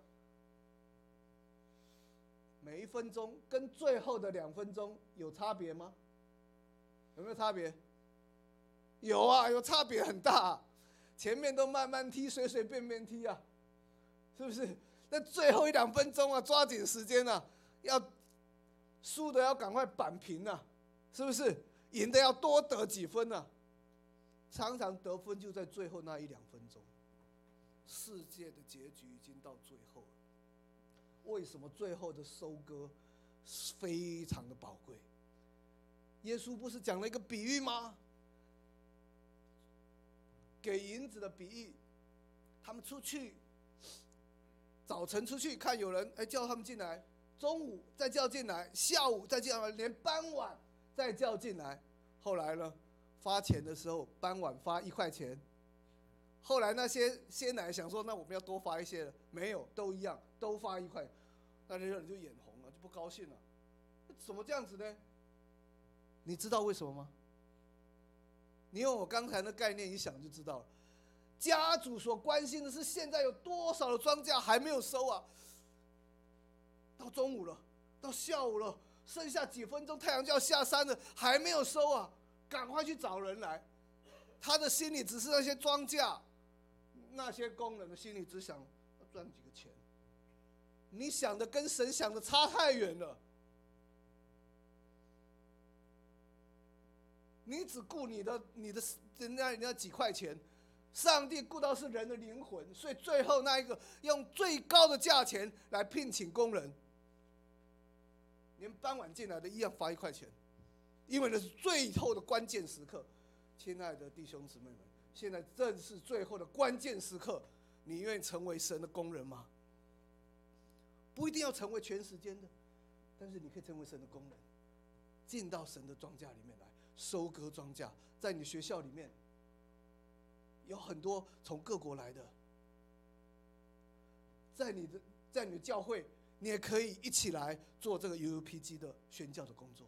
每1分钟跟最后的2分钟有差别吗？有没有差别？有啊，有差别很大啊。前面都慢慢踢，随随便便踢啊，是不是？那最后1、2分钟啊，抓紧时间啊，要输的要赶快扳平啊，是不是？赢的要多得几分啊。常常得分就在最后那1、2分钟。世界的结局已经到最后了，为什么最后的收割非常的宝贵？耶稣不是讲了一个比喻吗？给银子的比喻，他们出去，早晨出去看有人，叫他们进来，中午再叫进来，下午再叫进来，连傍晚再叫进来。后来呢，发钱的时候，傍晚发1块钱。后来那些先来想说，那我们要多发一些了，没有，都一样，都发1块，那些人就眼红了，就不高兴了。怎么这样子呢？你知道为什么吗？你用我刚才的概念一想就知道了。家主所关心的是现在有多少的庄稼还没有收啊？到中午了，到下午了，剩下几分钟太阳就要下山了，还没有收啊，赶快去找人来。他的心里只是那些庄稼，那些工人的心里只想要赚几个钱。你想的跟神想的差太远了。你只顾你的人家几块钱，上帝顾到是人的灵魂，所以最后那一个用最高的价钱来聘请工人，连傍晚进来的一样发1块钱，因为那是最后的关键时刻。亲爱的弟兄姊妹们，现在正是最后的关键时刻，你愿意成为神的工人吗？不一定要成为全时间的，但是你可以成为神的工人，进到神的庄稼里面来收割庄稼。在你学校里面有很多从各国来的，在你的教会，你也可以一起来做这个 UUPG 的宣教的工作。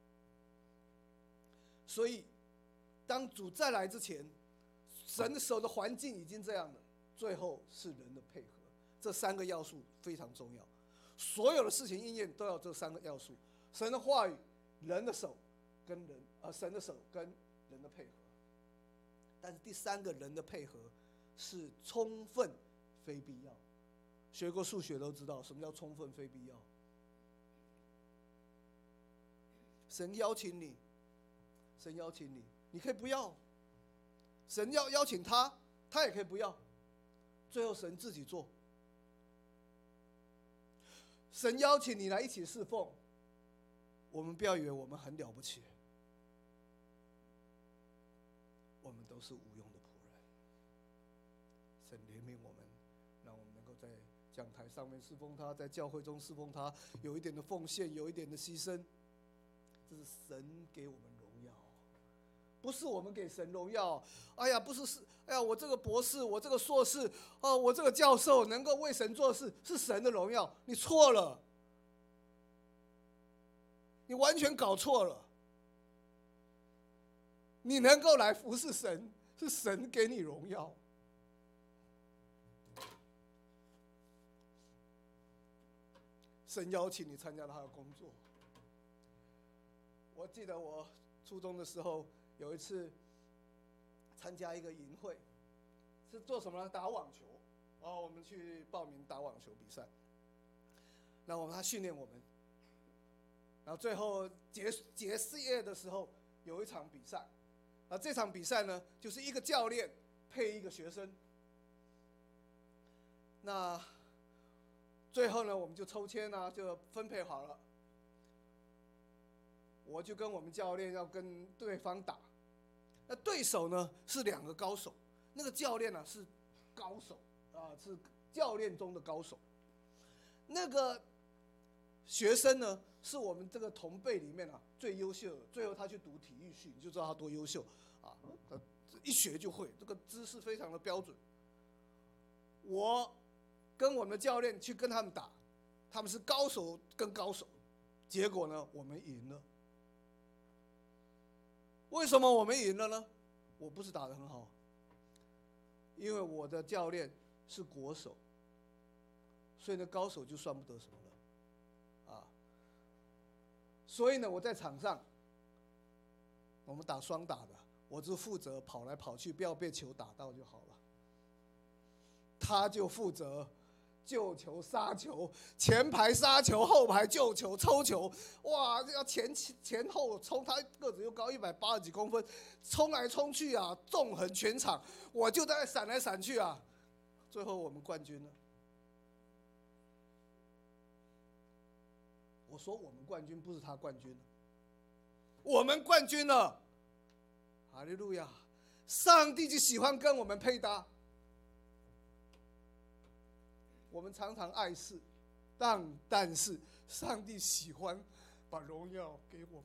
所以当主再来之前，神的手的环境已经这样了，最后是人的配合，这3个要素非常重要。所有的事情应验都要这3个要素：神的话语、人的手跟神的手跟人的配合。但是第3个人的配合是充分非必要。学过数学都知道什么叫充分非必要。神邀请你，你可以不要。神要邀请他， 他也可以不要，最后神自己做。神邀请你来一起侍奉，我们不要以为我们很了不起，我们都是无用的仆人。神怜悯我们，让我们能够在讲台上面侍奉他，在教会中侍奉他，有一点的奉献，有一点的牺牲，这是神给我们荣耀，不是我们给神荣耀。哎呀，不是，哎呀，我这个博士，我这个硕士，我这个教授能够为神做事，是神的荣耀。你错了，你完全搞错了。你能够来服侍神，是神给你荣耀。神邀请你参加他的工作。我记得我初中的时候有一次参加一个营会，是做什么呢？打网球。我们去报名打网球比赛。然后他训练我们，然后最后结事业的时候有一场比赛。这场比赛呢，就是一个教练配一个学生。那最后呢，我们就抽签啊，就分配好了。我就跟我们教练要跟对方打，那对手呢是2个高手，那个教练呢是高手是教练中的高手。那个学生呢是我们这个同辈里面最优秀的，最后他去读体育系，你就知道他多优秀他一学就会，这个知识非常的标准。我跟我们的教练去跟他们打，他们是高手跟高手，结果呢我们赢了。为什么我们赢了呢？我不是打得很好，因为我的教练是国手，所以呢高手就算不得什么了所以呢我在场上，我们打双打的，我就负责跑来跑去，不要被球打到就好了。他就负责救球、杀球，前排杀球，后排救球、抽球，哇，要前后冲，他个子又高180几公分，冲来冲去纵横全场，我就在闪来闪去最后我们冠军了。我说我们冠军，不是他冠军了，我们冠军了，哈利路亚！上帝就喜欢跟我们配搭。我们常常碍事，但是上帝喜欢把荣耀给我们。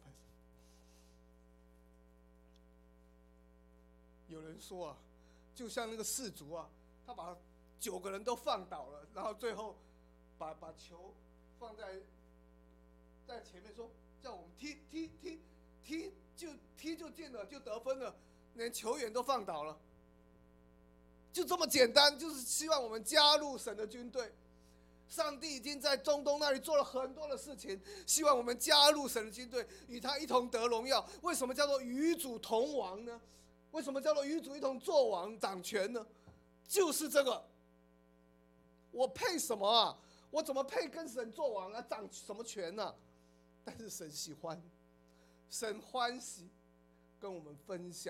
有人说就像那个士卒他把9个人都放倒了，然后最后把球放在前面说，叫我们踢就进了，就得分了，连球员都放倒了。就这么简单，就是希望我们加入神的军队。上帝已经在中东那里做了很多的事情，希望我们加入神的军队，与他一同得荣耀。为什么叫做与主同王呢？为什么叫做与主一同作王掌权呢？就是这个。我配什么我怎么配跟神作王掌什么权但是神喜欢，神欢喜跟我们分享。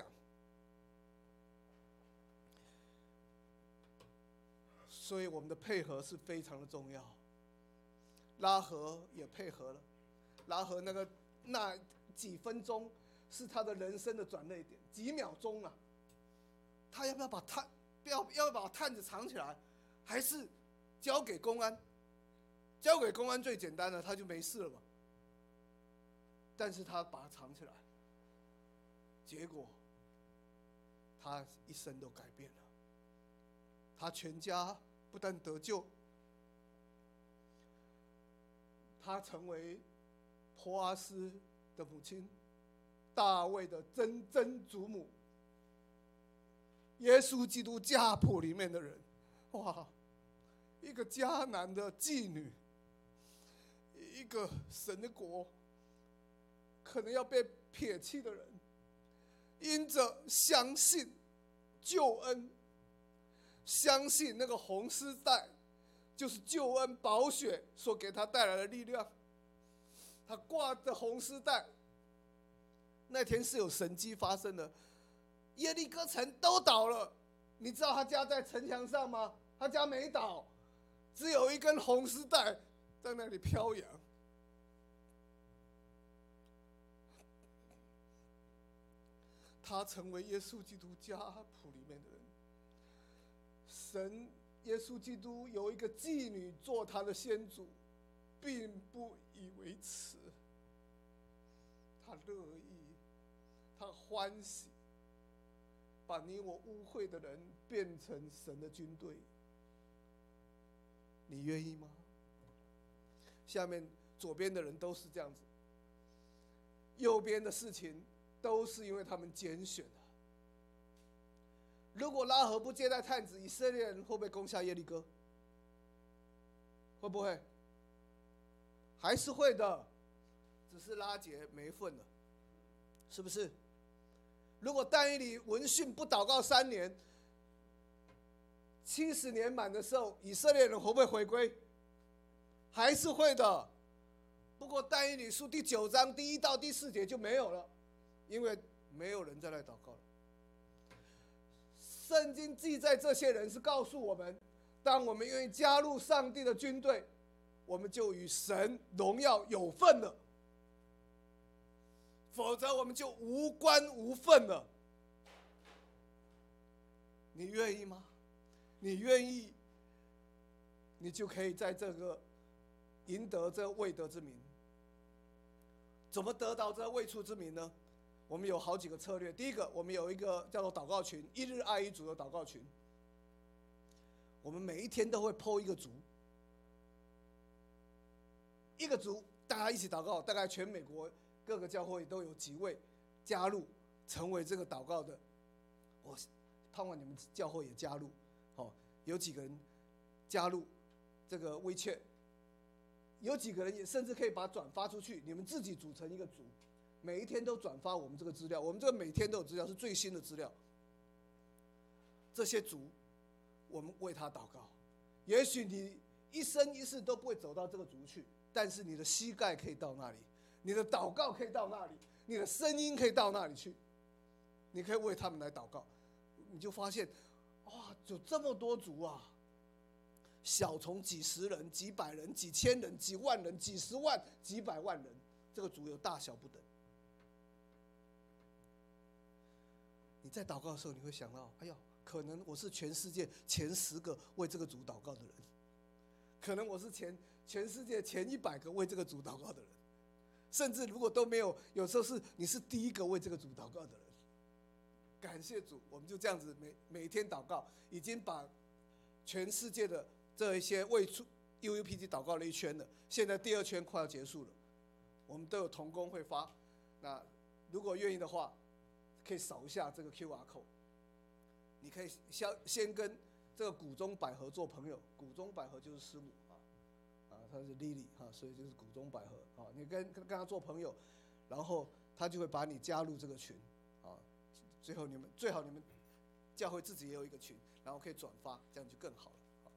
所以我们的配合是非常的重要。拉合也配合了，拉合那几分钟是他的人生的转捩点，几秒钟他要不要把探子藏起来，还是交给公安？交给公安最简单的，他就没事了嘛。但是他把它藏起来，结果他一生都改变了，他全家不但得救，他成为波阿斯的母亲，大卫的曾祖母，耶稣基督家谱里面的人。哇，一个迦南的妓女，一个神的国可能要被撇弃的人，因着相信救恩，相信那个红丝带就是救恩宝血所给他带来的力量。他挂着红丝带，那天是有神迹发生的，耶利哥城都倒了， 你知道他家在城墙上吗？他家没倒，只有一根红丝带在那里飘扬。他成为耶稣基督家谱里面的人。神耶稣基督有一个妓女做他的先祖，并不以为耻，他乐意，他欢喜，把你我污秽的人变成神的军队。你愿意吗？下面左边的人都是这样子，右边的事情都是因为他们拣选的。如果拉合不接待探子，以色列人会不会攻下耶利哥？会不会？还是会的，只是拉结没份了，是不是？如果但以理闻讯不祷告3年，70年满的时候，以色列人会不会回归？还是会的。不过但以理书第9章第1到第4节就没有了，因为没有人再来祷告了。圣经记载这些人是告诉我们，当我们愿意加入上帝的军队，我们就与神荣耀有份了，否则我们就无关无分了。你愿意吗？你愿意，你就可以在这个赢得这未得之名。怎么得到这未出之名呢？我们有好几个策略。第一个，我们有一个叫做祷告群，1日爱1组的祷告群。我们每一天都会 po 一个族，一个族大家一起祷告，大概全美国各个教会都有几位加入，成为这个祷告的。我盼望你们教会也加入，有几个人加入这个WeChat，有几个人也甚至可以把它转发出去，你们自己组成一个组。每一天都转发我们这个资料，我们这个每天都有资料，是最新的资料。这些族，我们为他祷告。也许你一生一世都不会走到这个族去，但是你的膝盖可以到那里，你的祷告可以到那里，你的声音可以到那里去。你可以为他们来祷告，你就发现，哇，有这么多族啊！小从几十人、几百人、几千人、几万人、几十万、几百万人，这个族有大小不等。你在祷告的时候，你会想到，哎呀，可能我是全世界前10个为这个主祷告的人，可能我是全世界前100个为这个主祷告的人，甚至如果都没有，有时候你是第一个为这个主祷告的人。感谢主，我们就这样子每一天祷告，已经把全世界的这一些为UUPG 祷告了一圈了，现在第2圈快要结束了，我们都有同工会发。那如果愿意的话，可以扫一下这个 QR code， 你可以先跟这个谷中百合做朋友，谷中百合就是师母她是 Lily 所以就是谷中百合你跟他做朋友，然后他就会把你加入这个群最好你们教会自己也有一个群，然后可以转发，这样就更好了。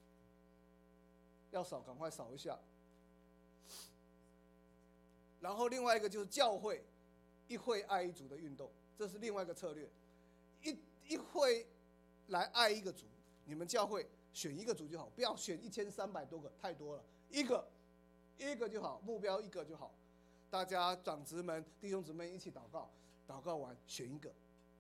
要扫赶快扫一下。然后另外一个就是教会一会爱1组的运动，这是另外一个策略。一会来爱一个组，你们教会选一个组就好，不要选1300多个，太多了。一个就好，目标1个就好。大家长子们、弟兄姊妹一起祷告，祷告完选一个。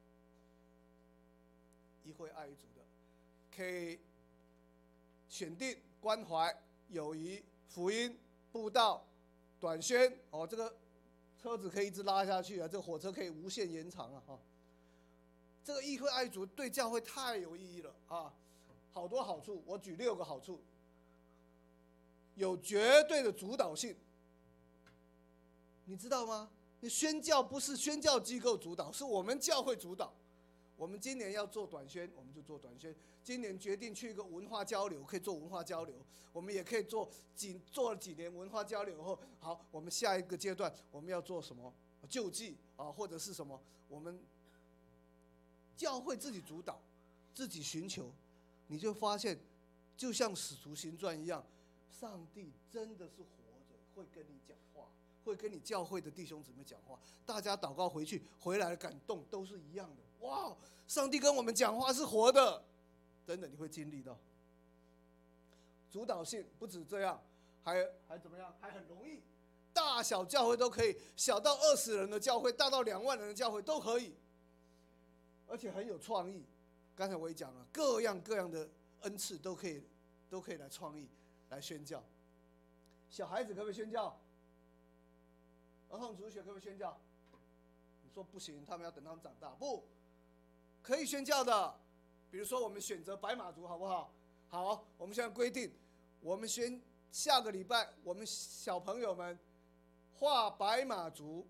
一会爱1组的，可以选定关怀、友谊、福音、布道、短宣这个车子可以一直拉下去这个火车可以无限延长这个议会爱1组对教会太有意义了好多好处，我举6个好处。有绝对的主导性，你知道吗？你宣教不是宣教机构主导，是我们教会主导。我们今年要做短宣，我们就做短宣。今年决定去一个文化交流，可以做文化交流。我们也可以做了几年文化交流后，好，我们下一个阶段我们要做什么救济或者是什么？我们教会自己主导，自己寻求，你就发现，就像使徒行传一样，上帝真的是活着，会跟你讲话，会跟你教会的弟兄姊妹讲话。大家祷告回来的感动都是一样的。 哇，上帝跟我们讲话是活的，真的你会经历到。主导性不止这样，还怎么样？还很容易，大小教会都可以，小到20人的教会，大到2万人的教会都可以，而且很有创意。刚才我也讲了，各样各样的恩赐都可以来创意，来宣教。小孩子可不可以宣教？儿童主学可不可以宣教？你说不行，他们要等他们长大。不，可以宣教的。比如说我们选择白马族，好不好？好，我们现在规定，我们下个礼拜，我们小朋友们画白马族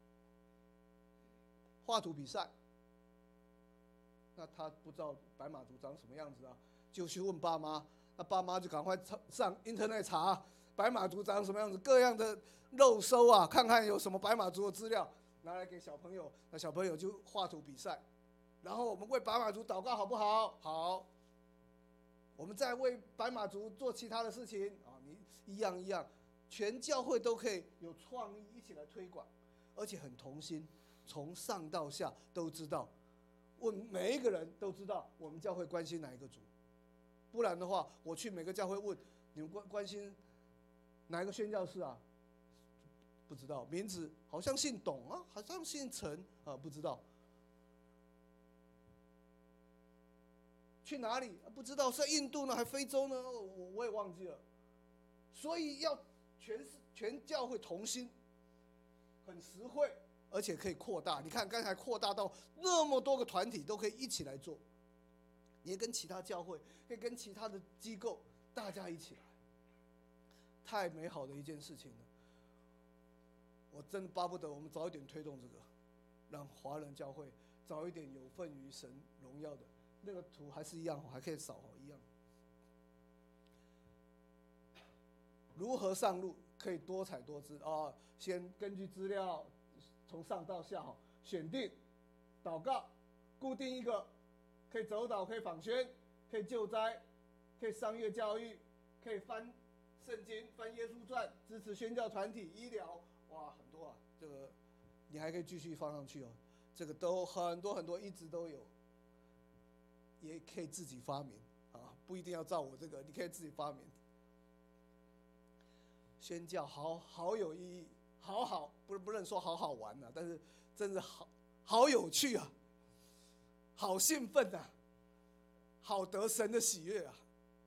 画图比赛。那他不知道白马族长什么样子啊，就去问爸妈，那爸妈就赶快上 internet 查白马族长什么样子，各样的肉搜啊，看看有什么白马族的资料，拿来给小朋友，那小朋友就画图比赛，然后我们为白马族祷告，好不好？好。我们再为白马族做其他的事情啊，你一样，全教会都可以有创意，一起来推广，而且很同心，从上到下都知道，问每一个人都知道我们教会关心哪一个族，不然的话，我去每个教会问你们关心哪一个宣教士啊？不知道，名字好像姓董啊，好像姓陈啊，不知道。去哪里？不知道，是在印度呢，还非洲呢？我也忘记了。所以要全教会同心，很实惠，而且可以扩大。你看刚才扩大到那么多个团体都可以一起来做，你也跟其他教会，可以跟其他的机构，大家一起来，太美好的一件事情了。我真的巴不得我们早一点推动这个，让华人教会早一点有份于神荣耀的。那个图还是一样，还可以扫一样。如何上路可以多彩多姿啊？先根据资料从上到下选定，祷告，固定一个，可以走导，可以访宣，可以救灾，可以商业教育，可以翻圣经、翻耶稣传，支持宣教团体、医疗，哇，很多啊！这个你还可以继续放上去哦。这个都很多，一直都有。也可以自己发明啊，不一定要照我这个，你可以自己发明。宣教好有意义，不能说好玩啊，但是真是好有趣啊，好兴奋啊，好得神的喜悦啊。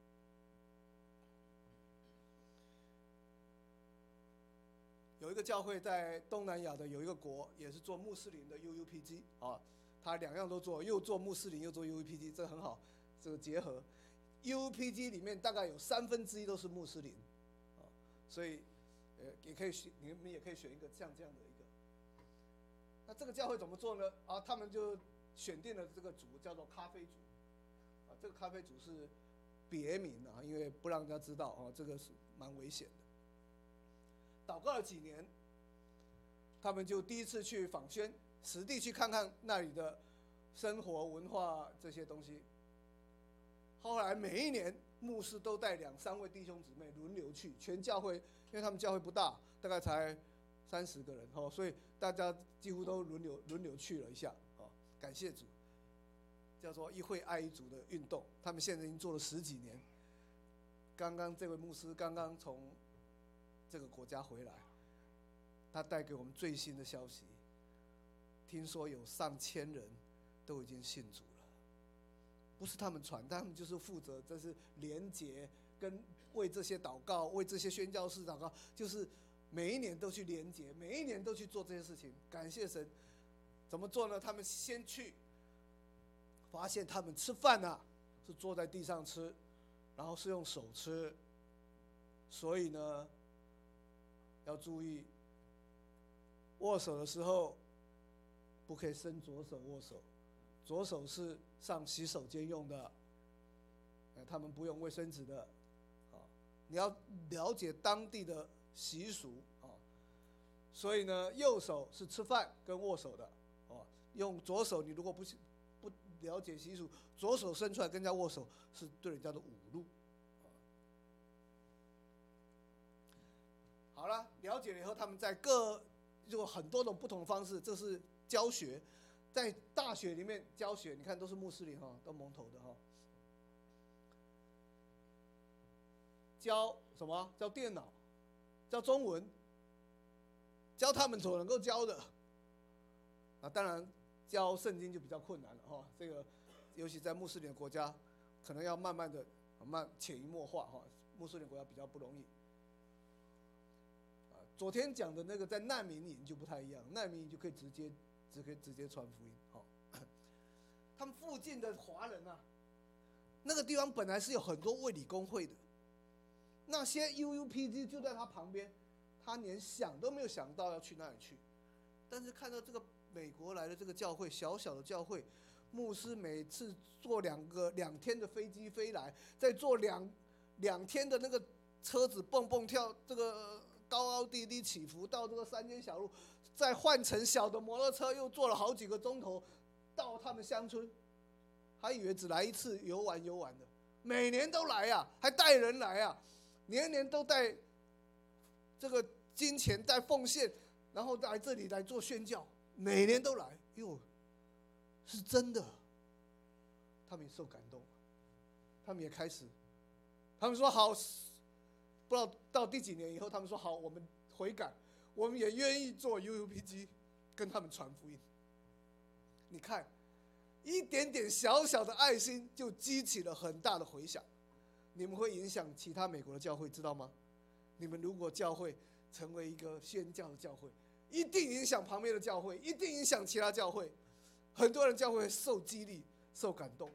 有一个教会在东南亚的有一个国，也是做穆斯林的 UUPG 啊。他2样都做，又做穆斯林又做 UUPG， 这很好，这个结合。UUPG 里面大概有1/3都是穆斯林，所以也可以你们也可以选一个像这样的一个。那这个教会怎么做呢？啊，他们就选定了这个族叫做咖啡族，啊，这个咖啡族是别名啊，因为不让人家知道啊，这个是蛮危险的。祷告了几年，他们就第一次去访宣。实地去看看那里的生活文化这些东西。后来每一年牧师都带2-3位弟兄姊妹轮流去，全教会，因为他们教会不大，大概才30个人，所以大家几乎都轮流去了一下，感谢主，叫做一会爱一族的运动。他们现在已经做了10几年。刚刚这位牧师刚刚从这个国家回来，他带给我们最新的消息。听说有上千人都已经信主了，不是他们传，他们就是负责，这是连结跟为这些祷告，为这些宣教士祷告，就是每一年都去连结，每一年都去做这些事情。感谢神，怎么做呢？他们先去，发现他们吃饭啊是坐在地上吃，然后是用手吃，所以呢要注意，握手的时候。不可以伸左手握手，左手是上洗手间用的，他们不用卫生纸的，你要了解当地的习俗啊。所以呢，右手是吃饭跟握手的，用左手你如果不了解习俗，左手伸出来跟人家握手是对人家的侮辱。好了，了解了以后，他们在就很多种不同的方式，这是教学， 在大学里面教学，你看都是穆斯林都蒙头的教什么？教电脑，教中文，教他们所能够教的当然教圣经就比较困难了这个尤其在穆斯林的国家，可能要慢慢的潜移默化穆斯林国家比较不容易昨天讲的那个在难民营就不太一样，难民营就可以直接传福音他们附近的华人那个地方本来是有很多卫理公会的，那些 UUPG 就在他旁边，他连想都没有想到要去那里去。但是看到这个美国来的这个教会，小小的教会，牧师每次坐2天的飞机飞来，再坐两天的那个车子蹦蹦跳，这个高高低低起伏到这个山间小路，再换成小的摩托车，又坐了好几个钟头到他们乡村，还以为只来一次游玩的，每年都来还带人来年年都带这个金钱带奉献，然后来这里来做宣教，每年都来，是真的。他们也受感动，他们也开始，他们说好，不知道到第几年以后，他们说好，我们悔改，我们也愿意做 UUPG 跟他们传福音。你看，一点点小小的爱心就激起了很大的回响，你们会影响其他美国的教会，知道吗？你们如果教会成为一个宣教的教会，一定影响旁边的教会，一定影响其他教会，很多人教会受激励受感动。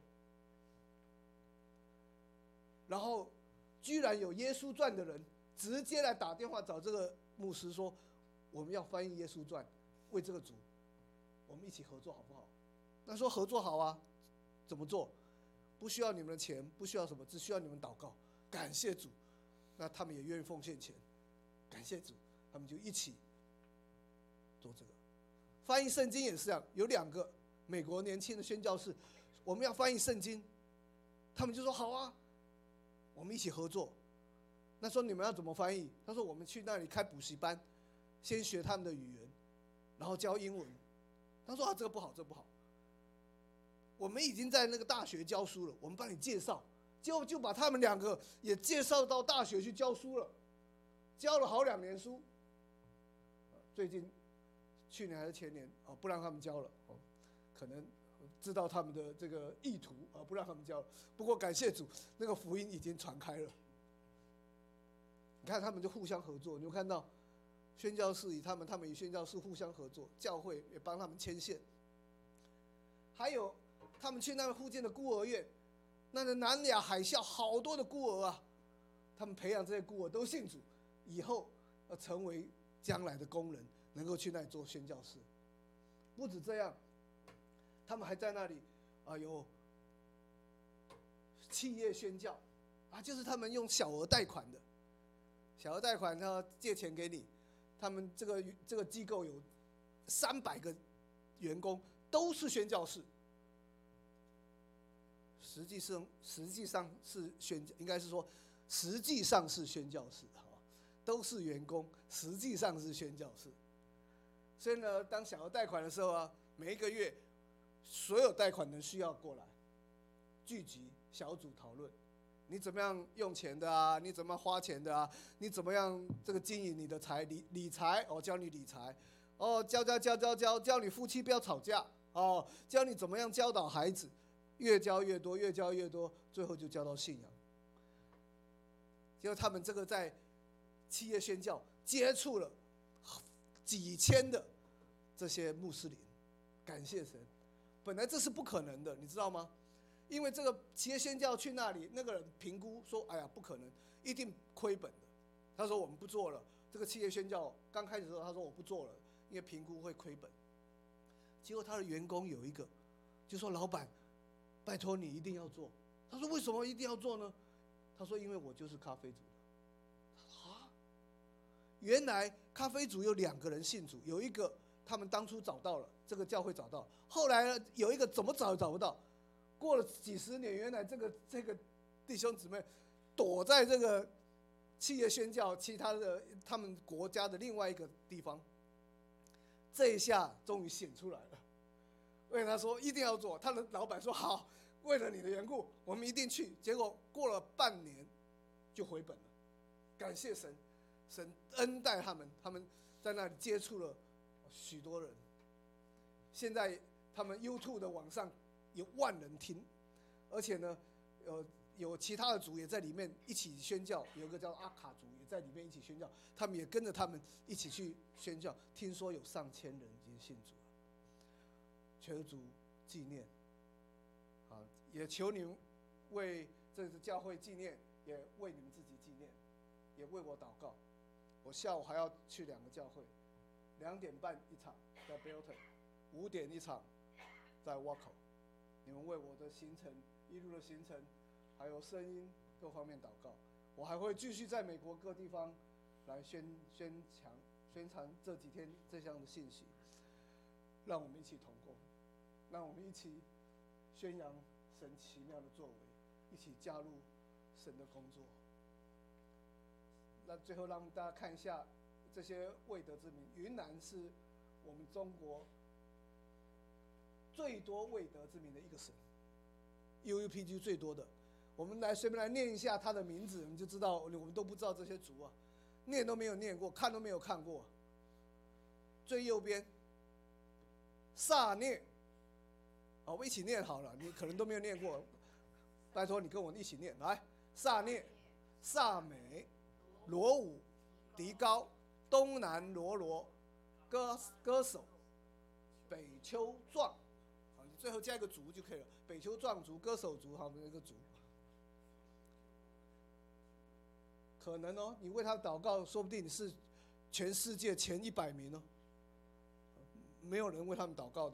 然后居然有耶稣传的人直接来打电话找这个牧师说，我们要翻译耶稣传，为这个族我们一起合作好不好？那说合作好怎么做？不需要你们的钱，不需要什么，只需要你们祷告，感谢主。那他们也愿意奉献钱，感谢主，他们就一起做这个。翻译圣经也是这样，有2个美国年轻的宣教士，我们要翻译圣经，他们就说好我们一起合作。那说你们要怎么翻译？他说我们去那里开补习班，先学他们的语言，然后教英文。他说这个不好，这个不好。我们已经在那个大学教书了，我们帮你介绍，就把他们2个也介绍到大学去教书了，教了好2年书。最近去年还是前年不让他们教了可能知道他们的这个意图不让他们教了。不过感谢主，那个福音已经传开了。你看他们就互相合作，你有看到宣教士与他们与宣教士互相合作，教会也帮他们牵线。还有他们去那附近的孤儿院，那个南亚海啸好多的孤儿他们培养这些孤儿都信主，以后要成为将来的工人，能够去那里做宣教士。不止这样，他们还在那里有企业宣教就是他们用小额贷款的，小额贷款他借钱给你，他们这个机构有300个员工都是宣教士，实际上是应该是说实际上是宣教士都是员工，实际上是宣教士。所以呢，当小额贷款的时候每一个月所有贷款人需要过来聚集小组讨论，你怎么样用钱的你怎么样花钱的你怎么样这个经营你的理财教你理财教你夫妻不要吵架教你怎么样教导孩子，越教越多，越教越多，最后就教到信仰。结果他们这个在企业宣教接触了几千的这些穆斯林，感谢神。本来这是不可能的，你知道吗？因为这个企业宣教去那里，那个人评估说哎呀不可能，一定亏本的。他说我们不做了，这个企业宣教刚开始的时候他说我不做了，因为评估会亏本。结果他的员工有一个就说老板拜托你一定要做。他说为什么一定要做呢？他说因为我就是咖啡族的。原来咖啡族有2个人信主，有一个他们当初找到了，这个教会找到了，后来有一个怎么找也找不到，过了几十年，原来这个弟兄姊妹躲在这个企业宣教其他的他们国家的另外一个地方，这一下终于显出来了。 为了他说一定要做，他的老板说好，为了你的缘故，我们一定去。结果过了半年就回本了，感谢神，神恩待他们，他们在那里接触了许多人。现在他们 YouTube 的网上有10000人听，而且呢，有其他的族也在里面一起宣教，有一个叫阿卡族也在里面一起宣教，他们也跟着他们一起去宣教。听说有上千人已经信主了，求主纪念。好，也求你们为这个教会纪念，也为你们自己纪念，也为我祷告。我下午还要去2个教会，2点半一场在 Belton，5点一场在 Waco。你们为我的行程，一路的行程，还有声音各方面祷告。我还会继续在美国各地方来宣传这几天这项的信息。让我们一起同工，让我们一起宣扬神奇妙的作为，一起加入神的工作。那最后让大家看一下这些未得之民。云南是我们中国最多未得之民的一个省 ，UUPG 最多的。我们来随便来念一下他的名字，我们就知道我们都不知道这些族啊，念都没有念过，看都没有看过。最右边，萨聂，我们一起念好了，你可能都没有念过，拜托你跟我一起念来：萨聂、萨美、罗武、迪高、东南罗罗、歌手、北丘壮。好，你最后加一个族就可以了，北丘壮族、歌手族，好，我们一个族。可能哦，你为他祷告，说不定你是全世界前100名哦。没有人为他们祷告的，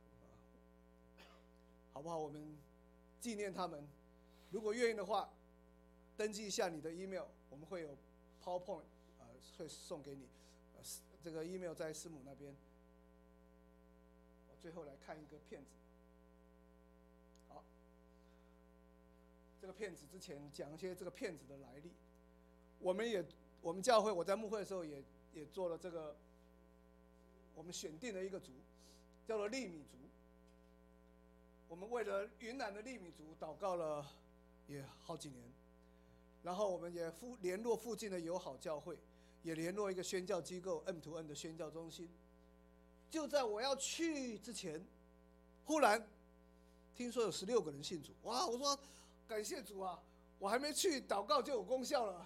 好不好？我们纪念他们。如果愿意的话，登记一下你的 email， 我们会有 PowerPoint，会送给你。这个 email 在师母那边。我最后来看一个片子。好，这个片子之前讲一些这个片子的来历。我们教会，我在牧会的时候也做了这个，我们选定了一个族，叫做利米族。我们为了云南的利米族祷告了也好几年，然后我们也联络附近的友好教会，也联络一个宣教机构 M2N 的宣教中心。就在我要去之前，忽然听说有16个人信主，哇！我说感谢主啊！我还没去祷告就有功效了，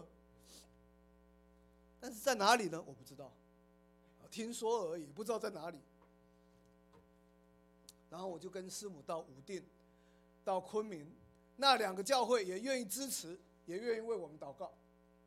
但是在哪里呢？我不知道，听说而已，不知道在哪里。然后我就跟师母到武定，到昆明，那2个教会也愿意支持，也愿意为我们祷告。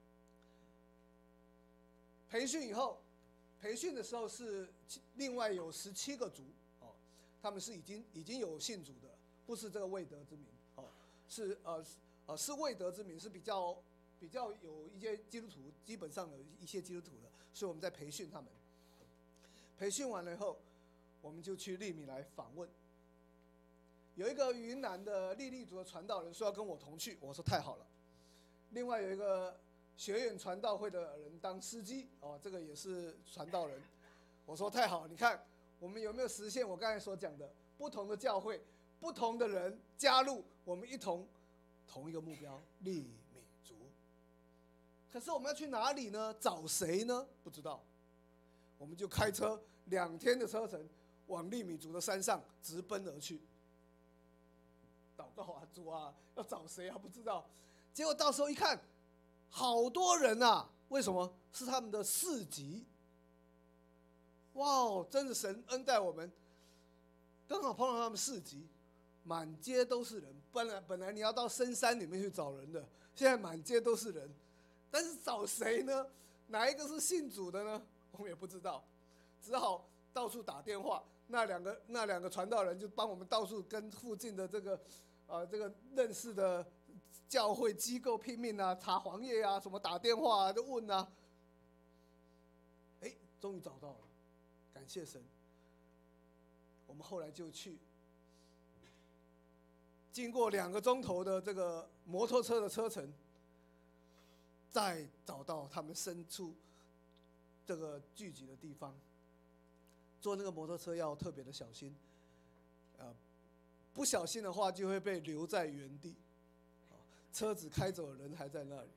培训以后，培训的时候是另外有17个族，他们是已经有信主的，不是这个未得之民，是未得之民，是比较有一些基督徒，基本上有一些基督徒的，所以我们在培训他们。培训完了以后，我们就去利米来访问。有一个云南的利利族的传道人说要跟我同去，我说太好了。另外有一个学院传道会的人当司机，这个也是传道人，我说太好了，你看我们有没有实现我刚才所讲的，不同的教会，不同的人加入，我们同一个目标，利米族。可是我们要去哪里呢？找谁呢？不知道。我们就开车2天的车程，往利米族的山上直奔而去。祷告啊，主啊，要找谁啊？不知道。结果到时候一看，好多人啊！为什么？是他们的市集。哇哦，真的神恩待我们，刚好碰到他们市集，满街都是人。本来你要到深山里面去找人的，现在满街都是人。但是找谁呢？哪一个是信主的呢？我们也不知道，只好到处打电话。那两个传道人就帮我们到处跟附近的这个认识的教会机构拼命啊，查黄页啊，什么打电话啊，就问啊。终于找到了，感谢神。我们后来就去，经过2个钟头的这个摩托车的车程，再找到他们深处这个聚集的地方。坐那个摩托车要特别的小心， 不小心的话就会被留在原地，车子开走，人还在那里。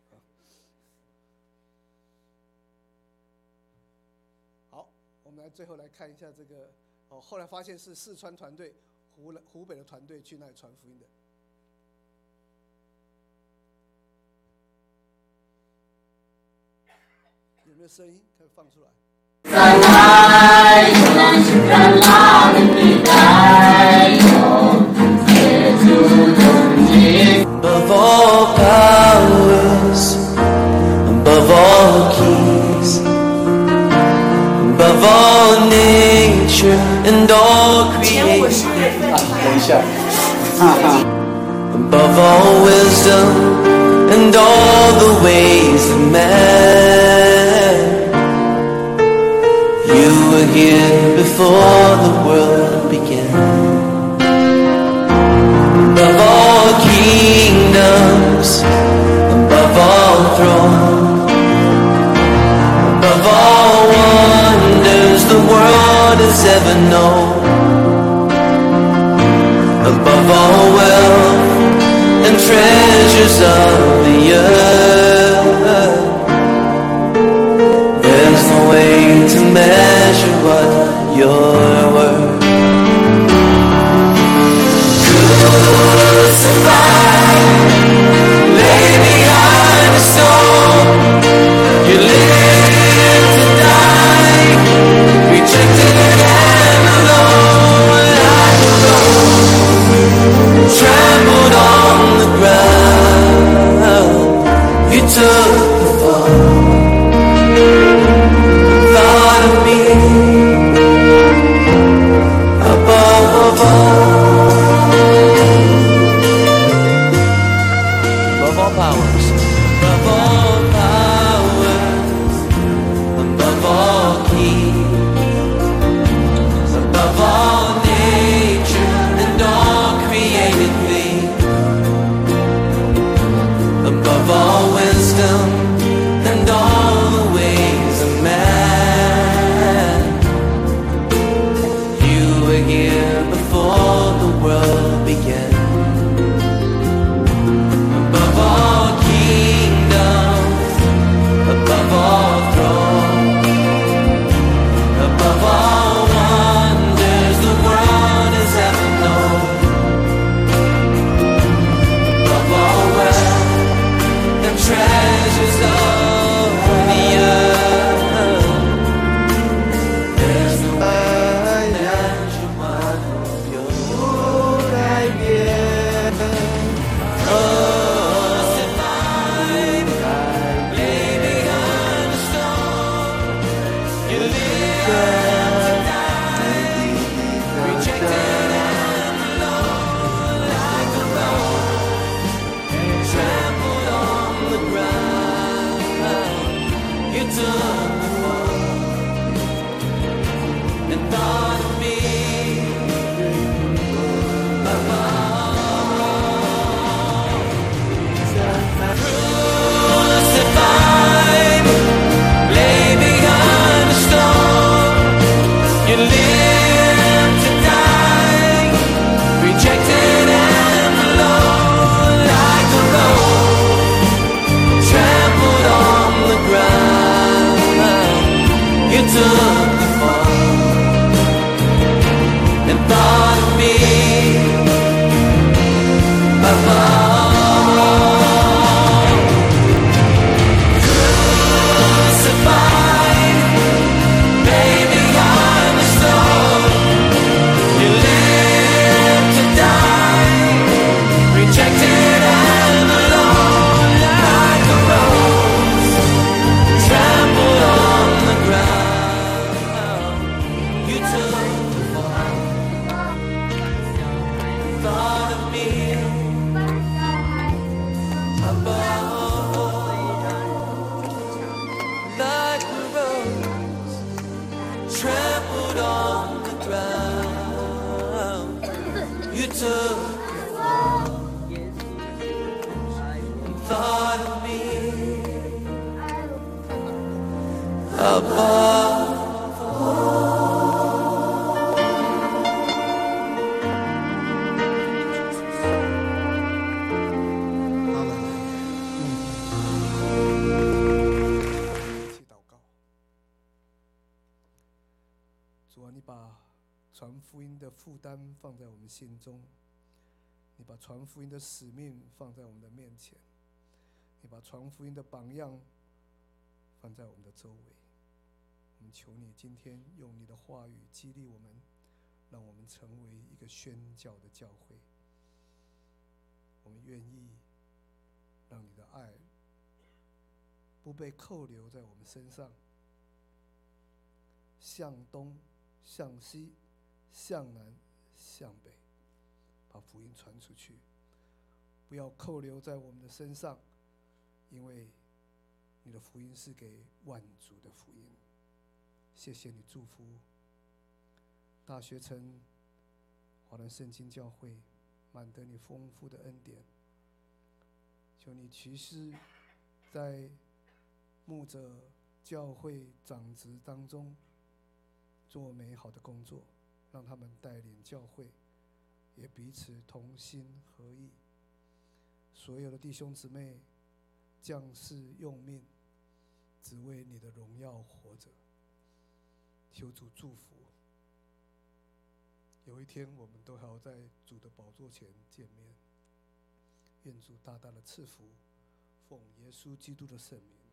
好，我们最后来看一下这个，后来发现是四川团队、湖北的团队去那里传福音的。有没有声音？可以放出来。 Above all powers, above all kings, above all nature and all creation, above all wisdom and all the ways of man. You were here before the world began. Above all kingdoms, above all thrones, above all wonders the world has ever known, above all wealth and treasures of the earth. There's no way to measure what you're worth. Crucified, lay behind a stone. You live to die, rejected and alone, like a rose, trampled on the ground. You took the fall, thought of me above all. 你把传福音的负担放在我们心中，你把传福音的使命放在我们的面前，你把传福音的榜样放在我们的周围。我们求你今天用你的话语激励我们，让我们成为一个宣教的教会。我们愿意让你的爱不被扣留在我们身上，向东向西向南向北，把福音传出去，不要扣留在我们的身上，因为你的福音是给万族的福音。谢谢你祝福大学城华人圣经教会，满得你丰富的恩典。求你启示在牧者教会长职当中做美好的工作，让他们带领教会也彼此同心合意。所有的弟兄姊妹将士用命，只为你的荣耀活着。求主祝福，有一天我们都还要在主的宝座前见面。愿主大大的赐福，奉耶稣基督的圣名。